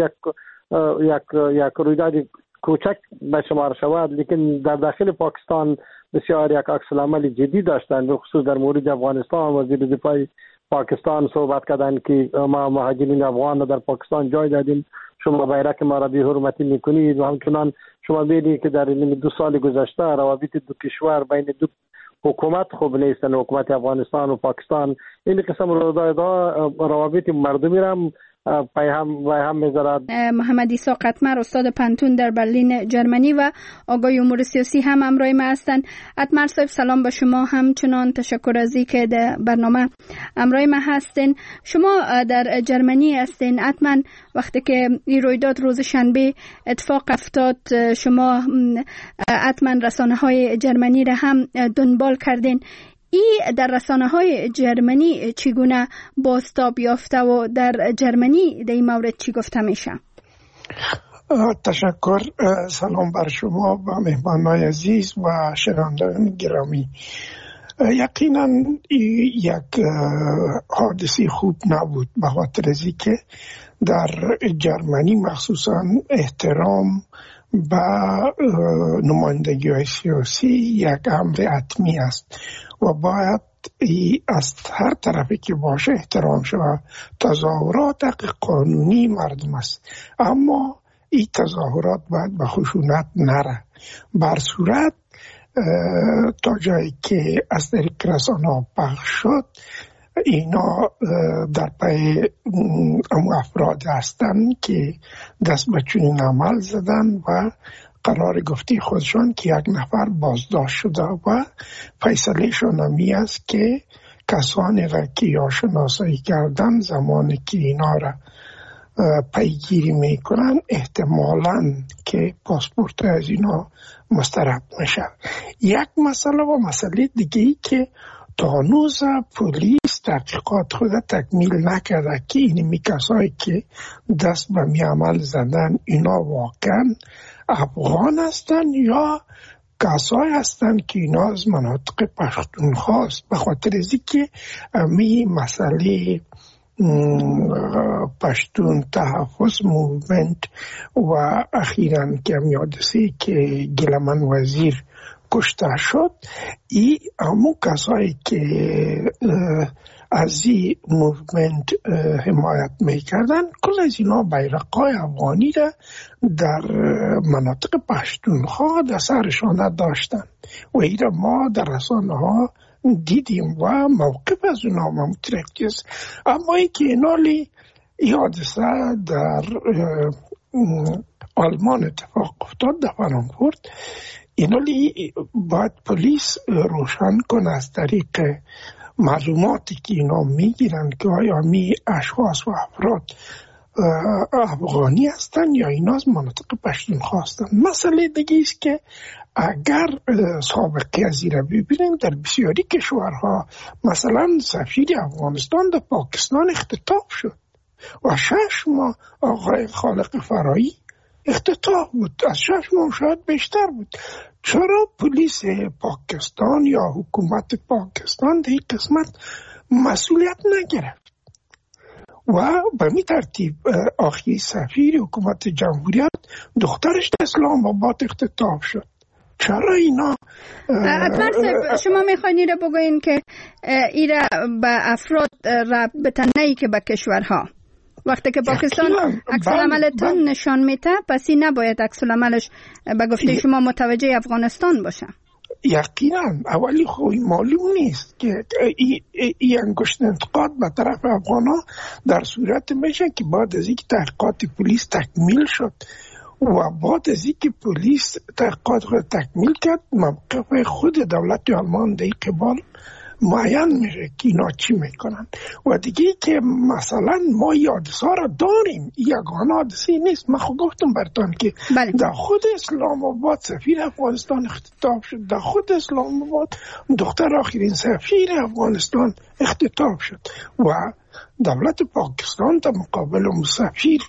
یک رویداد کوچک به شمار شود، لیکن در داخل پاکستان بسیار یک عکس العمل جدی داشتند، به خصوص در مورد افغانستان. وزیر دفاع پاکستان صحبت کردند که ما مهاجرین افغان در پاکستان جای دادیم، شما بیرق ما را بی حرمتی میکنید و همچنان شما ببینید که در 2 سال گذشته روابط دو کشور بین دو حکومت خوب نیستن، حکومت افغانستان و پاکستان. این قسم روابط مردمی را هم میذارد. محمد عیسی قطمر استاد پنتون در برلین جرمنی و آقای امور سیاسی هم همراه ما هستند. قطمر صاحب سلام به شما، همچنان تشکر از اینکه در برنامه همراه ما هستین. شما در جرمنی هستین، حتما وقتی که این رویداد روز شنبه اتفاق افتاد شما حتما رسانه‌های جرمنی را هم دنبال کردین. این در رسانه‌های جرمنی چگونه بازتاب یافته و در جرمنی در این مورد چی گفته میشه؟ تشکر. سلام بر شما و مهمانان عزیز و شنوندگان گرامی. یقینا یک حادثه خوب نبود، به خاطر از اینکه در جرمنی مخصوصا احترام به نمایندگی های سیاسی یک امر حتمی است و باید از هر طرفی که باشه احترام شود. تظاهرات حق قانونی مردم است، اما این تظاهرات باید به خشونت نره. بر صورت تا جایی که از طریق رسانه‌ها پخش شد، اینا در پی اون افراد هستند که دست به چنین عمل زدن و قرار گفتی خودشان که یک نفر بازداشت شده و فیصله شان همی است که کسانی را که یا شناسایی کردن زمانی که اینا را پیگیری میکنن احتمالاً که پاسپورت از اینا مسترد میشه. یک مسئله و مسئله دیگه ای که تا هنوز پلیس تحقیقات خود تکمیل نکرده که اینمی کسایی که دست به می عمل زدن اینا واقعا افغان هستن یا کسایی هستن که اینا از مناطق پختونخوا است. به خاطر از اینکه می مسئله پشتون تحفظ موومنت و اخیراً که حادثه‌ای که گیلمن وزیر کشته شد، ای همون کسایی که از این موومنت حمایت میکردن کل از اینا بیرقای افغانی را در مناطق پشتونخوا در سرشان داشتن و این را ما در رسانه ها دیدیم و موقف از اونا مترکی است. اما ای که اینالی این حادثه در آلمان اتفاق افتاد، در فرانکفورت، اینالی باید پلیس روشن کنه از طریق معلوماتی که اینا میگیرن که آیا می اشخاص و افراد افغانی هستن یا اینا از مناطق پشتونخوا هستن. مسئله دیگه است که اگر سابقه از این را ببینیم در بسیاری کشورها، مثلا سفیر افغانستان در پاکستان اختطاف شد و 6 ماه آقای خالق فرایی اختطاف بود، از 6 ماه شاید بیشتر بود. چرا پلیس پاکستان یا حکومت پاکستان در این قسمت مسئولیت نگرفت؟ و به می ترتیب آخی سفیر حکومت جمهوریت دخترش در اسلام آباد اختطاف شد. چرا اینا اکبر صاحب شما میخواین را بگوین که ایرا به افراد رابطه نهی که به کشورها وقتی که پاکستان عکس‌العملتون نشان میده، پس این نباید عکس‌العملش به گفته شما متوجه افغانستان باشه؟ یقینا اولی خوی معلوم نیست که این انگشت انتقاد به طرف افغانا در صورت میشه که بعد از اینکه تحقیقات پلیس تکمیل شد و بعد از اینکه پلیس تحقیقات خود تکمیل کرد، موقف خود دولت آلمان در این قبال معین میشه که اینا چی میکنن. و دیگه که مثلا ما حادثه را داریم، یگانه حادثه نیست. من خود گفتم براتون که در خود اسلام آباد سفیر افغانستان اختطاف شد، در خود اسلام آباد دختر آخرین سفیر افغانستان اختطاف شد و دولت پاکستان در مقابل سفیر،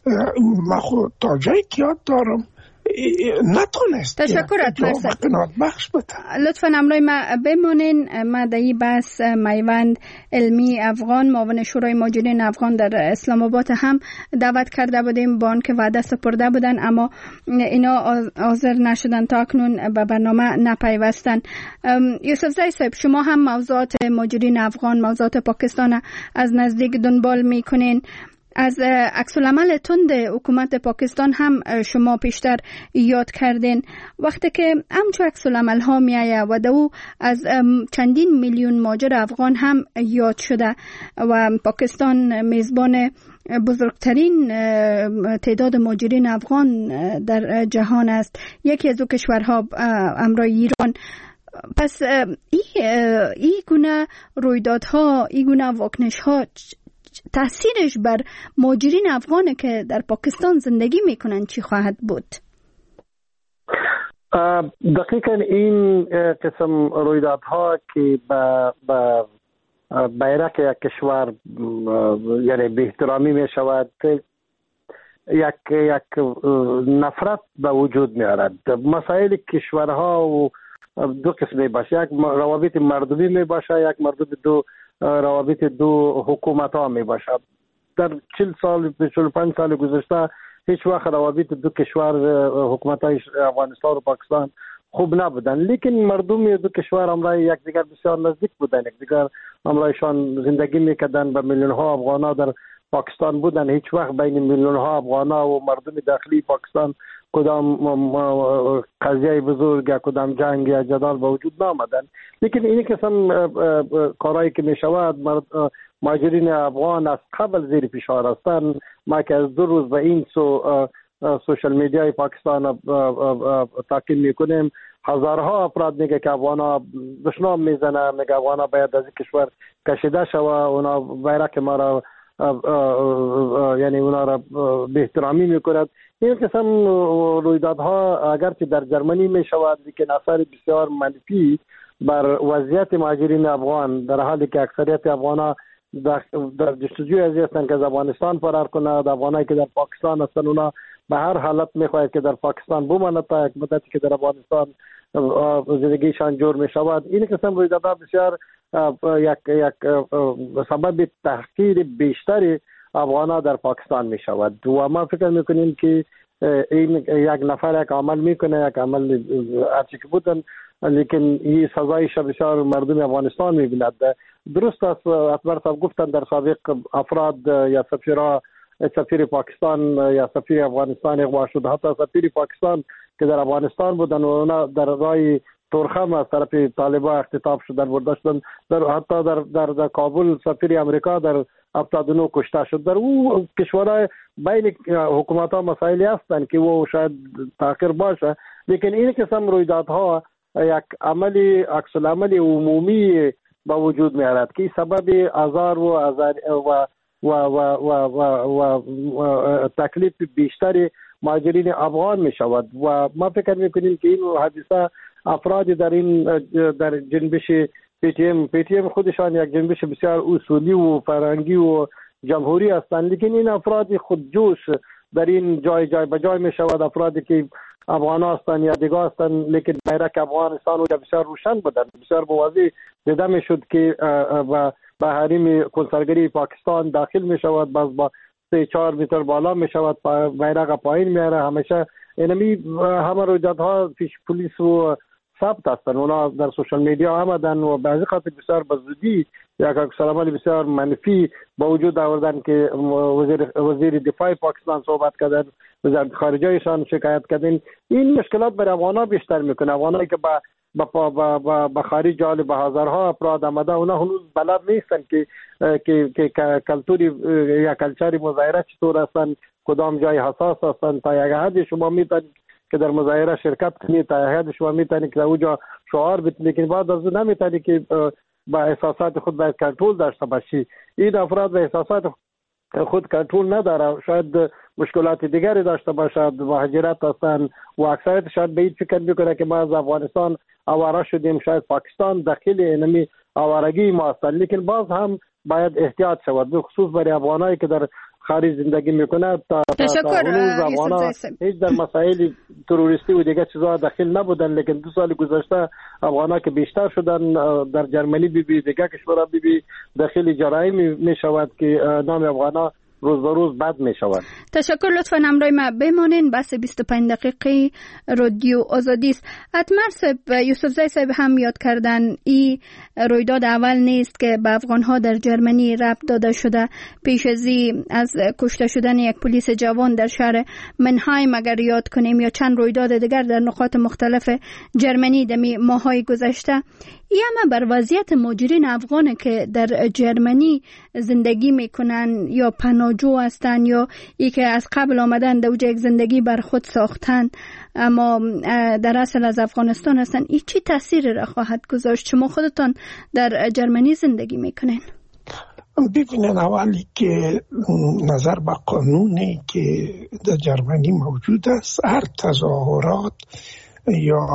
من خود تا جایی که یاد دارم نتونست. تشکر بخش بده. لطفاً امروی ما بمانین. ما در این بحث میوند علمی افغان معاون شورای مهاجرین افغان در اسلام آباد هم دعوت کرده بودیم، با آنکه وعده سپرده بودن اما اینا حاضر نشدن، تا اکنون به برنامه نپیوستن. یوسف زی صاحب، شما هم موضوعات مهاجرین افغان، موضوعات پاکستان از نزدیک دنبال میکنین. از عکس‌العمل تند حکومت پاکستان هم شما پیشتر یاد کردین. وقتی که همچو عکس‌العمل ها می آید و دو از چندین میلیون مهاجر افغان هم یاد شده و پاکستان میزبان بزرگترین تعداد مهاجرین افغان در جهان است، یکی از او کشورها همراه ایران. پس این گونه رویدادها، این گونه واکنش‌ها تأثیرش بر مهاجرین افغان که در پاکستان زندگی میکنن چی خواهد بود؟ دقیقاً این قسم رویدادها که به بیرق یک کشور یعنی به احترامی می شود، یک نفرت به وجود می آورد. مسائل کشورها و دو قسمی باشه، یک روابط مردمی می باشه، یک روابط دو حکومت ها می باشد. در 40 سال 45 سال گذشته هیچ وقت روابط دو کشور، حکومت های افغانستان و پاکستان خوب نبودن، لیکن مردم دو کشور همراه یکدیگر بسیار نزدیک بودن، یکدیگر همراهشان زندگی میکردن. به میلیون ها افغانا در پاکستان بودن، هیچ وقت بین میلیون ها افغانا و مردم داخلی پاکستان کدام قضیه بزرگ یا کدام جنگ یا جدال به وجود نآمدن. لیکن این قسم کارهایی که می شود، مهاجرین افغان از قبل زیر فشار هستند. ما که از 2 روز به این سوشل میدیای پاکستان تاکید میکنیم، هزارها افراد میگه که افغانا دشنام میزنه، میگه افغانا باید از کشور کشیده شوه، اونا بیرق ما را یعنی اونا را به احترامی میکند. این قسم رویدادها اگرچه در جرمنی می شود، لیکن اثر بسیار منفی بر وضعیت مهاجرین افغان، در حالی که اکثریت افغانا در جستجوی ازی هستند که از افغانستان فرار کنند. افغانایی که در پاکستان هستند اونا به هر حالت میخواهند که در پاکستان بمانند تا یک مدتی که در افغانستان زندگیشان جور می شود. این قسم رویدادها بسیار یک سبب تحقیر بیشتری افغانا در پاکستان می شود و ما فکر میکنیم که این یک نفر یک عمل میکنه، یک عمل هرچی که بودن، لیکن این سزایش بسیار مردم افغانستان میبیند. درست است اکبر صاحب گفتن در سابق افراد یا سفیر پاکستان یا سفیر افغانستان اغوا شد، حتی سفیر پاکستان که در افغانستان بودن و اونا در رای تورخم از طرف طالبان اختطاف شدن، برده شدن. حتی در کابل سفیر امریکا در 79 کشته شد. در او کشورهای بین حکومت ها مسائلی هستند که او شاید تاخیر باشه، لیکن این قسم رویدادها یک عکس‌العمل عمومی با وجود می آورد که سبب آزار و و تکلیف بیشتری مهاجرین افغان می شود و ما فکر میکنیم که این حادثه افراد در جنبش پی تی ام خودشان یک جنبش بسیار اصولی و فرهنگی و جمهوری هستند، لیکن این افراد خودجوش در این جای به جای می شود. افرادی که افغان هستند یا دیگه هستند، لیکن بیرق افغانستان و بسیار روشن بودند، بسیار واضح دیده می شد که به حریم کنسرگری پاکستان داخل می شود، با 3-4 متر بالا می شود، بیرق پایین میاره. همیشه اینمی همه رویدادها پیش پلیس و ثبت هستند، اونا در سوشال میدیا آمدن و بعضی خاطر بسیار بزودی یک عکس‌العمل بسیار منفی با وجود آوردن که وزیر دفاع پاکستان صحبت کردن، وزارت خارجه‌شان شکایت کردن. این مشکلات برای افغان‌ها بیشتر میکنه. افغانایی که با خارج جال به هزارها افراد آمده، اونا هنوز بلد نیستن که کلتوری یا کلچری مظاهره چطور هستن، کدام جای حساس هستن. تا یک حد شما میتونید که در مظاهره شرکت کنید، تا یک حد شما میتونید که در اونجا شعار بتونید، لیکن بعد از اون نمیتونید که با احساسات خود باید کنترل داشته باشی. این افراد به احساسات خود کنترل نداره، شاید مشکلات دیگری داشته باشد، مهاجرت هستند و اکثریت شاید به این فکر میکنه که ما از افغانستان آواره شدیم، شاید پاکستان داخل اینمی آوارگی ما هستند. لیکن باز هم باید احتیاط شود، به خصوص برای افغانایی که در خارج زندگی میکنه. تشکر هیچ در مسائل تروریستی و دیگه چیزها داخل نبودن، لیکن 2 سال گذشته افغانا که بیشتر شدن در جرمنی دیگه کشورها داخل جرایم میشود که نام افغانا روز به روز بد می شود. تشکر. لطفاً همراه ما بمانین. بس 25 دقیقه رادیو آزادی است. اتمر صاحب، یوسف زی صاحب هم یاد کردن این رویداد اول نیست که به افغان‌ها در جرمنی ربط داده شده. پیش از کشته شدن یک پلیس جوان در شهر منهایم اگر یاد کنیم، یا چند رویداد دیگر در نقاط مختلف جرمنی در ماه‌های گذشته، این همه بر وضعیت مهاجرین افغان که در جرمنی زندگی میکنن یا پناهجو هستن یا ای که از قبل آمدن در یک زندگی بر خود ساختن اما در اصل از افغانستان هستن، این چی تاثیر را خواهد گذاشت؟ شما خودتان در جرمنی زندگی میکنین. ببینن اولی که نظر به قانونی که در جرمنی موجود است، هر تظاهرات یا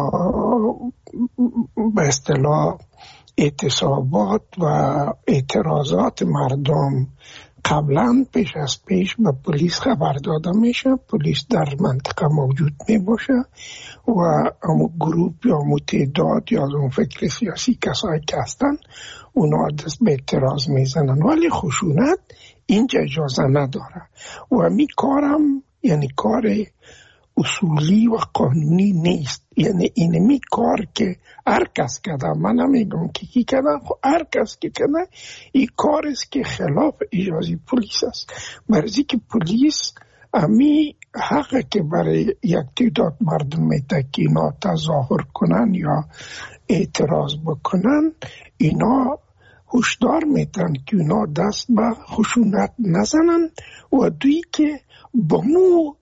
به اصطلاح اعتصابات و اعتراضات مردم قبلا پیش به پلیس خبر داده میشه. پلیس در منطقه موجود می باشه و امو گروپ یا امو تعداد یا اون فکر سیاسی کسایی که هستن اونا دست به اعتراض میزنن، ولی خشونت اینجا اجازه نداره و می کارم یعنی کار اصولی و قانونی نیست. یعنی اینمی کار که هر کس کرده، من نمیگم که کی کرده، هر کس که کرده این کار است که خلاف اجازه پلیس است. برای که پلیس امی حق که برای یک تعداد مردم میده که اینا تظاهر کنن یا اعتراض بکنن، اینا هشدار میتن که اینا دست به خشونت نزنن و دوی که با مو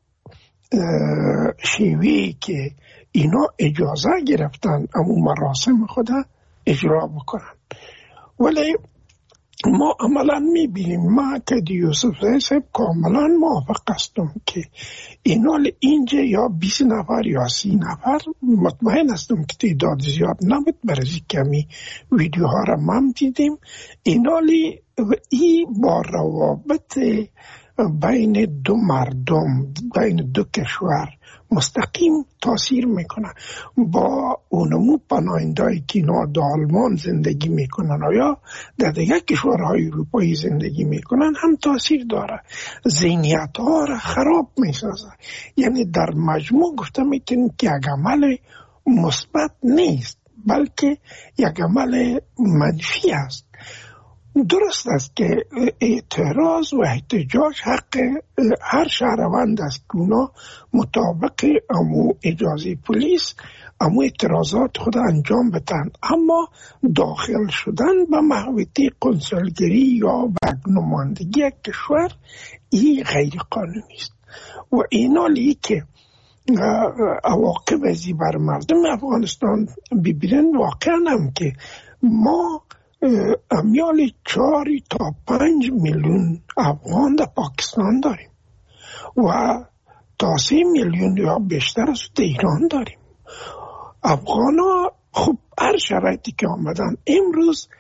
شیوهی که اینا اجازه گرفتن امو مراسم خود اجرا بکنن. ولی ما عملا میبینیم، ما که یوسف زی صاحب کاملا موافق هستم که اینا اینجا یا 20 نفر یا 30 نفر، مطمئن هستم که تعداد زیاد نبود، برای کمی ویدیوها را ما دیدیم. اینا ای با روابط بین دو مردم، بین دو کشور مستقیم تاثیر میکنه. با اونمو پناهنده‌ای که اینا در آلمان زندگی میکنن یا در دیگه کشورهای اروپایی زندگی میکنن هم تاثیر داره، ذهنیت ها را خراب میسازه. یعنی در مجموع گفته میتونیم که یک عمل مثبت نیست، بلکه یک عمل منفی است. درست است که اعتراض و احتجاج حق هر شهروند است که اونا مطابق امو اجازه پلیس امو اعتراضات خود انجام بدن، اما داخل شدن به محوطه کنسولگری یا به نمایندگی کشور این غیر قانونی است و اینالی که عواقب ازی بر مردم افغانستان ببینن. واقعا هم که ما امیال 4 تا 5 میلیون افغان در پاکستان داریم و تا 3 میلیون یا بیشتر از ایران داریم. افغان ها خب هر شرایطی که آمدن امروز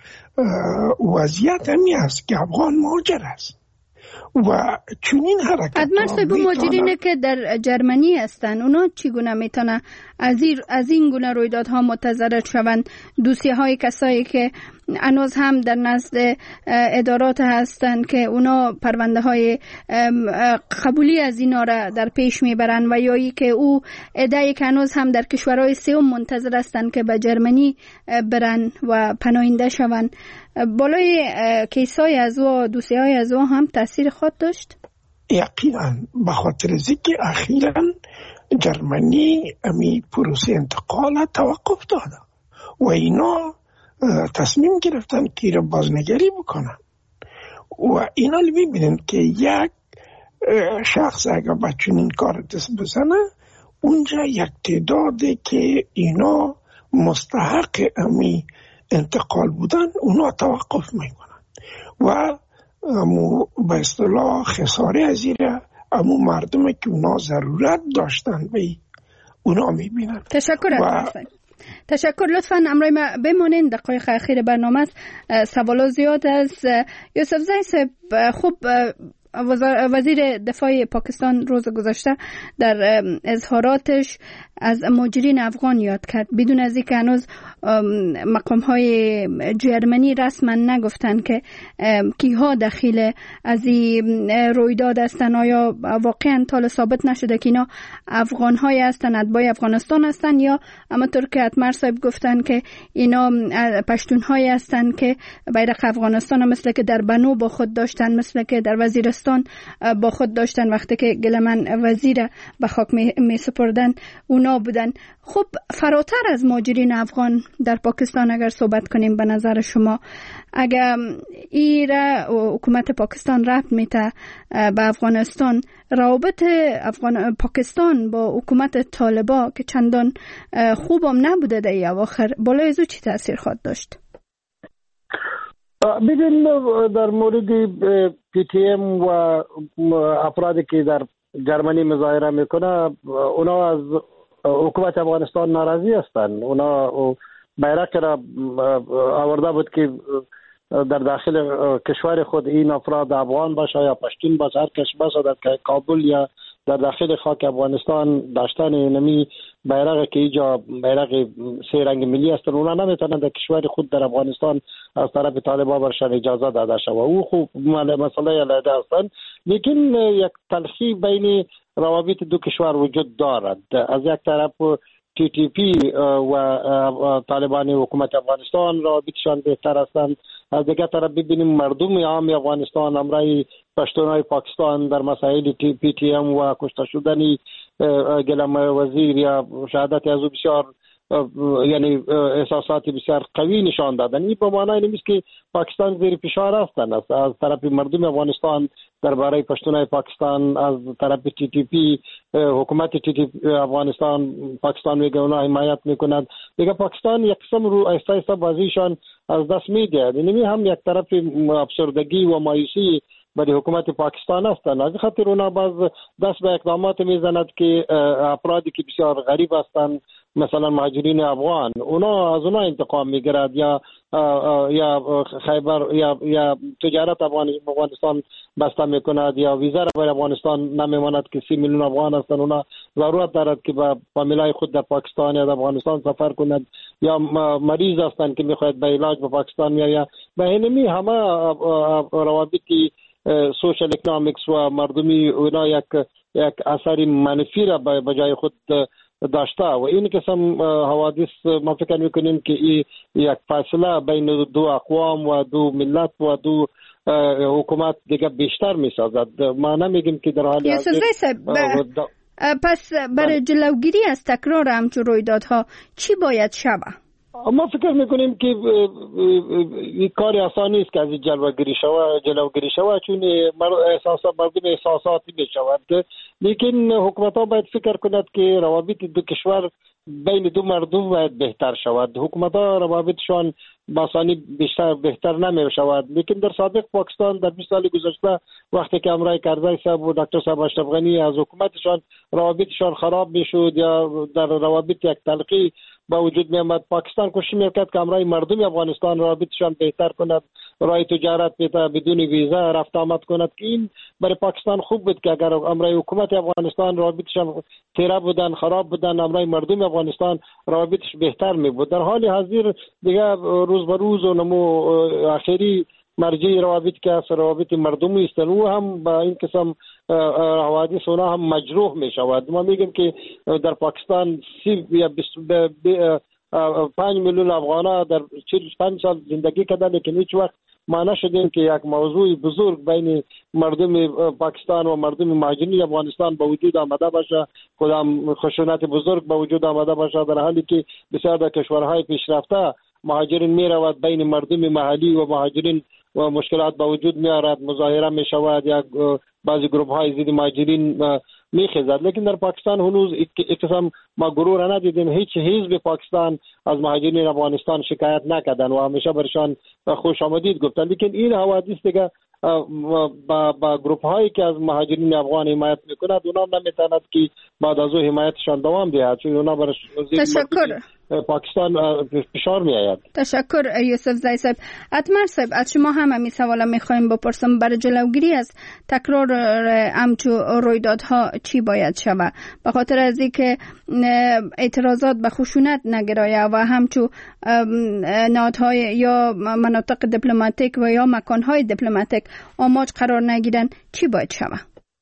وضعیت همی است که افغان مهاجر است و چنین حرکت ادمر صاحب مهاجرینه که در جرمنی هستن اونا چگونه میتونه از این گونه رویدادها متضرر شوند؟ دوسیه های کسایی که هنوز هم در نزد ادارات هستند که اونا پرونده های قبولی از اینا را در پیش میبرن و یا ای که او ادعی که هنوز هم در کشورهای سوم منتظر هستند که به جرمنی برن و پناهنده شوند، بالای کیسای از او دوسیه های از او هم تاثیر خود داشت؟ یقینا، به خاطر اینکه اخیراً جرمنی امی پروسه انتقال توقف داده و اینا تصمیم گرفتن که را بازنگری بکنن و اینا ببینن که یک شخص اگر با چنین کار دست بزنه اونجا یک تعداده که اینا مستحق امی انتقال بودن اونا توقف میکنن و به اصطلاح خساره از ایره امو مردم که اونا ضرورت داشتن به اونا میبینن. تشکر. لطفاً امروی ما بمانین، دقایق اخیر برنامه است. سوالات زیاد از یوسف زی صاحب. خوب وزیر دفاع پاکستان روز گذشته در اظهاراتش از مهاجرین افغان یاد کرد، بدون از اینکه هنوز مقام‌های جرمنی رسما نگفتن که کیها دخیل از این رویداد هستن. آیا واقعا تا ثابت نشده که اینا افغان‌های هستن، اتباع افغانستان هستن، یا همونطور که اتمر صاحب گفتن که اینا پشتون‌های هستن که بیرق افغانستان مثل که در بنو با خود داشتن، مثل که در وزیرستان با خود داشتن وقتی که گلمن وزیر به خاک می سپردن اونا بودن. خب فراتر از مهاجرین افغان در پاکستان اگر صحبت کنیم، به نظر شما اگر ایره حکومت پاکستان رفت میته به افغانستان، روابط پاکستان با حکومت طالبا که چندان خوبم نبوده در اواخر، بالای ازو چی تاثیر خواهد داشت؟ ببین در مورد پی تی ام و افرادی که در جرمنی مظاهره میکنه، اونا از حکومت افغانستان ناراضی هستند. اونا بیرق را آورده بود که در داخل کشور خود این افراد افغان باشه یا پشتون باشه، هر کس باشه در کابل یا در داخل خاک افغانستان داشتن نمی بیرق که اینجا بیرق سه رنگ ملی است، اونا نمیتونن در کشور خود در افغانستان از طرف طالبان برشان اجازه داده شود. او خوب مسئله علیحده هستند، لیکن یک تلخی بین روابط دو کشور وجود دارد. از یک طرف تی تی پی و طالبان حکومت افغانستان روابطشان بهتر هستند، از دیگر طرف ببینیم مردم عام افغانستان امرای پشتونای پاکستان در مسائل پی تی ام و کشته شدنی گلم وزیر یا شهادت از او بسیار یعنی احساسات بسیار قوی نشان دادن. این به معنای نیست که پاکستان زیر فشار هستند. از طرف مردم افغانستان درباره پشتونای پاکستان، از طرف تی تی پی حکومت تی تی پی افغانستان پاکستان میگه اونا حمایت میکنند. دیگه پاکستان یک قسم رو ایستا ایستا بازیشان از دست میده. یعنی هم یک طرف افسردگی و مایوسی برای حکومت پاکستان هستند. از خاطر اونا باز دست به اقدامات میزند که افرادی که بسیار غریب هستند، مثلا مهاجرین افغان، اونا از اونا انتقام میگیرد یا خیبر یا تجارت افغانستان بسته میکند یا ویزا را برای افغانستان نمیماند که 30 میلیون افغان هستند. اونا ضرورت دارد که با فامیلای خود در پاکستان یا در افغانستان سفر کند، یا مریض هستند که میخواهد به علاج به پاکستان یا به اینمی همه روابطی سوشال اکنامیکس و مردمی اونا یک اثر منفی را به جای خود داشته و این قسم حوادث ما فکر میکنیم که یک فاصله بین دو اقوام و دو ملت و دو حکومت دیگه بیشتر میسازد. ما نمیگیم که در حال پس برای جلوگیری از تکرار همچون رویدادها چی باید شود؟ ما فکر میکنیم که این کار آسانی است که از جلوگیری شود چون مردم احساساتی میشوند، لیکن حکومت ها باید فکر کند که روابط دو کشور بین دو مردم باید بهتر شود. حکومت‌ها روابطشان باسانی بهتر نمی شود. لیکن در سابق پاکستان در 20 سال گذشته وقتی که امرای کرزی صاحب و دکتر صاحب اشرف غنی از حکومتشان روابطشان خراب میشد یا در روابط یک تلقی با وجود می آمد، پاکستان کوشش میکرد که امرای مردم افغانستان روابطشان بهتر کند، راه تجارت بدون ویزا رفت آمد کند که این برای پاکستان خوب بود که اگر امرای حکومت افغانستان روابطشان تیره بودن خراب بودن، امرای مردم افغانستان روابطش بهتر می بود. در حال حاضر دیگه روز به روز و نمو آخری مرجع روابط که از روابط مردمی است و هم با این قسم حوادث اونا هم مجروح می شود. ما میگیم که در پاکستان 5 میلیون افغان در 45 سال زندگی کردن، لیکن هیچ وقت ما نشدیم که یک موضوع بزرگ بین مردم پاکستان و مردم مهاجرین افغانستان به وجود آمده باشه، کدام خشونت بزرگ به وجود آمده باشه، در حالی که بسیار در کشورهای پیشرفته مهاجرین می رود بین مردم محلی و مهاجرین و مشکلات به وجود می آرد، مظاهره می شود یا بعضی گروه های ضد مهاجرین می خیزد. لیکن در پاکستان هنوز یک قسم ما گرور ندیدیم. هیچ حزب پاکستان از مهاجرین افغانستان شکایت نکردن و همیشه برشان خوش آمدید گفتن. لیکن این حوادث دیگه با گروه هایی که از مهاجرین افغان حمایت میکند اونا نمیتواند که بعد از او حمایتشان دوام دهد، چون اونا برای پاکستان فشار می آید. تشکر یوسف زی صاحب. اتمر صاحب، از شما هم همین سوالا میخوایم بپرسم، برای جلوگیری از تکرار همچو رویدادها چی باید شود؟ به خاطر از اینکه اعتراضات به خشونت نگرایه و همچو نهادهای یا مناطق دیپلماتیک و یا مکانهای دیپلماتیک آماج قرار نگیرن، چی باید شود؟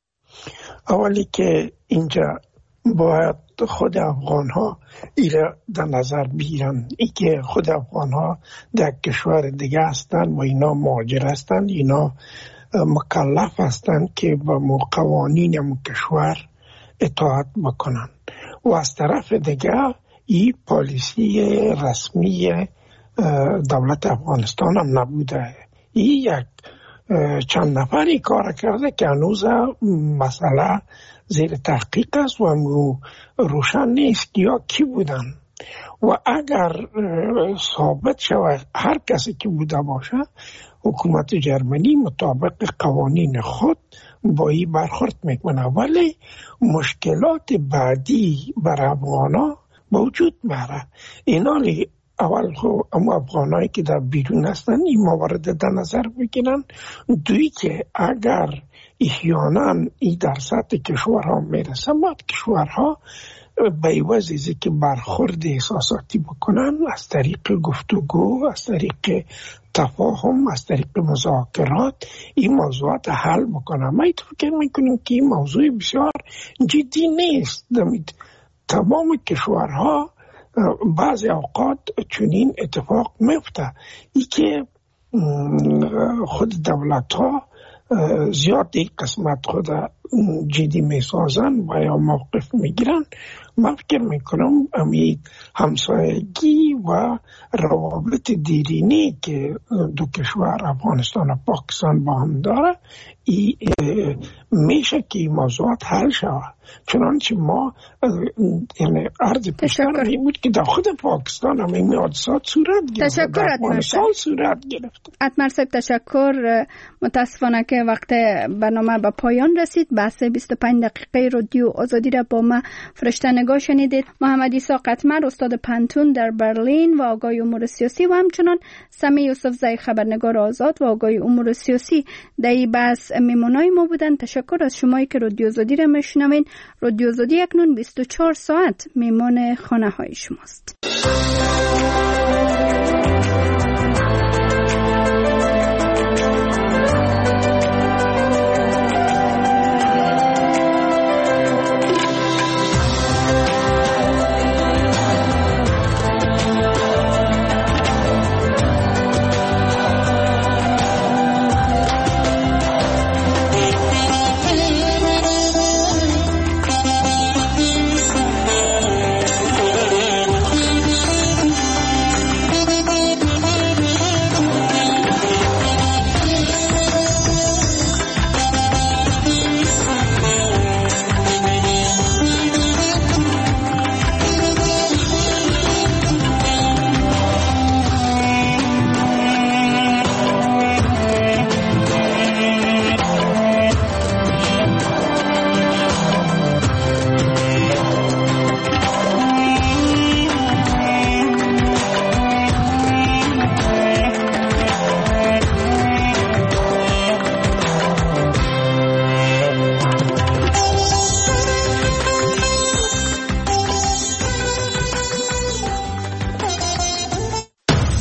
اولی که اینجا باید خود افغان ها ایره در نظر بگیرن، ای که خود افغان ها در کشور دیگه هستن و اینا مهاجر هستن، اینا مکلف هستن که با قوانین کشور اطاعت بکنن و از طرف دیگه این پالیسی رسمی دولت افغانستان هم نبوده. این یک چند نفری کار کرده که هنوز مسئله زیر تحقیق است و روشن نیست یا کی بودن و اگر ثابت شود هر کسی که بوده باشه، حکومت جرمنی مطابق قوانین خود با این برخورد میکنه، ولی مشکلات بعدی بر افغانا موجود میاره. اینا اول اما افغانایی که در بیرون هستن این موارد در نظر بگیرن، دوی که اگر احیانا این در سطح کشورها میرسه، بعد کشورها به عوض که برخورد احساساتی بکنن از طریق گفتگو، از طریق تفاهم، از طریق مذاکرات این موضوعات حل بکنن. ما فکر میکنیم که این موضوع بسیار جدی نیست. تمام کشورها بعضی اوقات چنین اتفاق میفته، ای که خود دولت ها زیاد این قسمت خود جدی میسازن و یا موقف میگیرن. من فکر میکنم امی همسایگی و روابط دیرینی که دو کشور افغانستان و پاکستان با هم داره میشه که این موضوعات حل شود. چنانچه ما یعنی عرض پیشتر می بود که در خود پاکستان هم این حادثات صورت گرفت، در افغانستان صورت گرفت. اتمر صاحب تشکر. متاسفانه که وقت برنامه به پایان رسید. بحث 25 دقیقه رادیو آزادی را با ما فرشته نگاه شنیدید. محمد عیسی قطمر استاد پنتون در برلین و آگاهی امور سیاسی و همچنان سمی یوسف زی خبرنگار آزاد و آگاهی امور سیاسی در این بحث میمونای ما بودن. تشکر از شمایی که رادیو آزادی را میشنوین. رادیو آزادی اکنون 24 ساعت میمان خانه های شماست.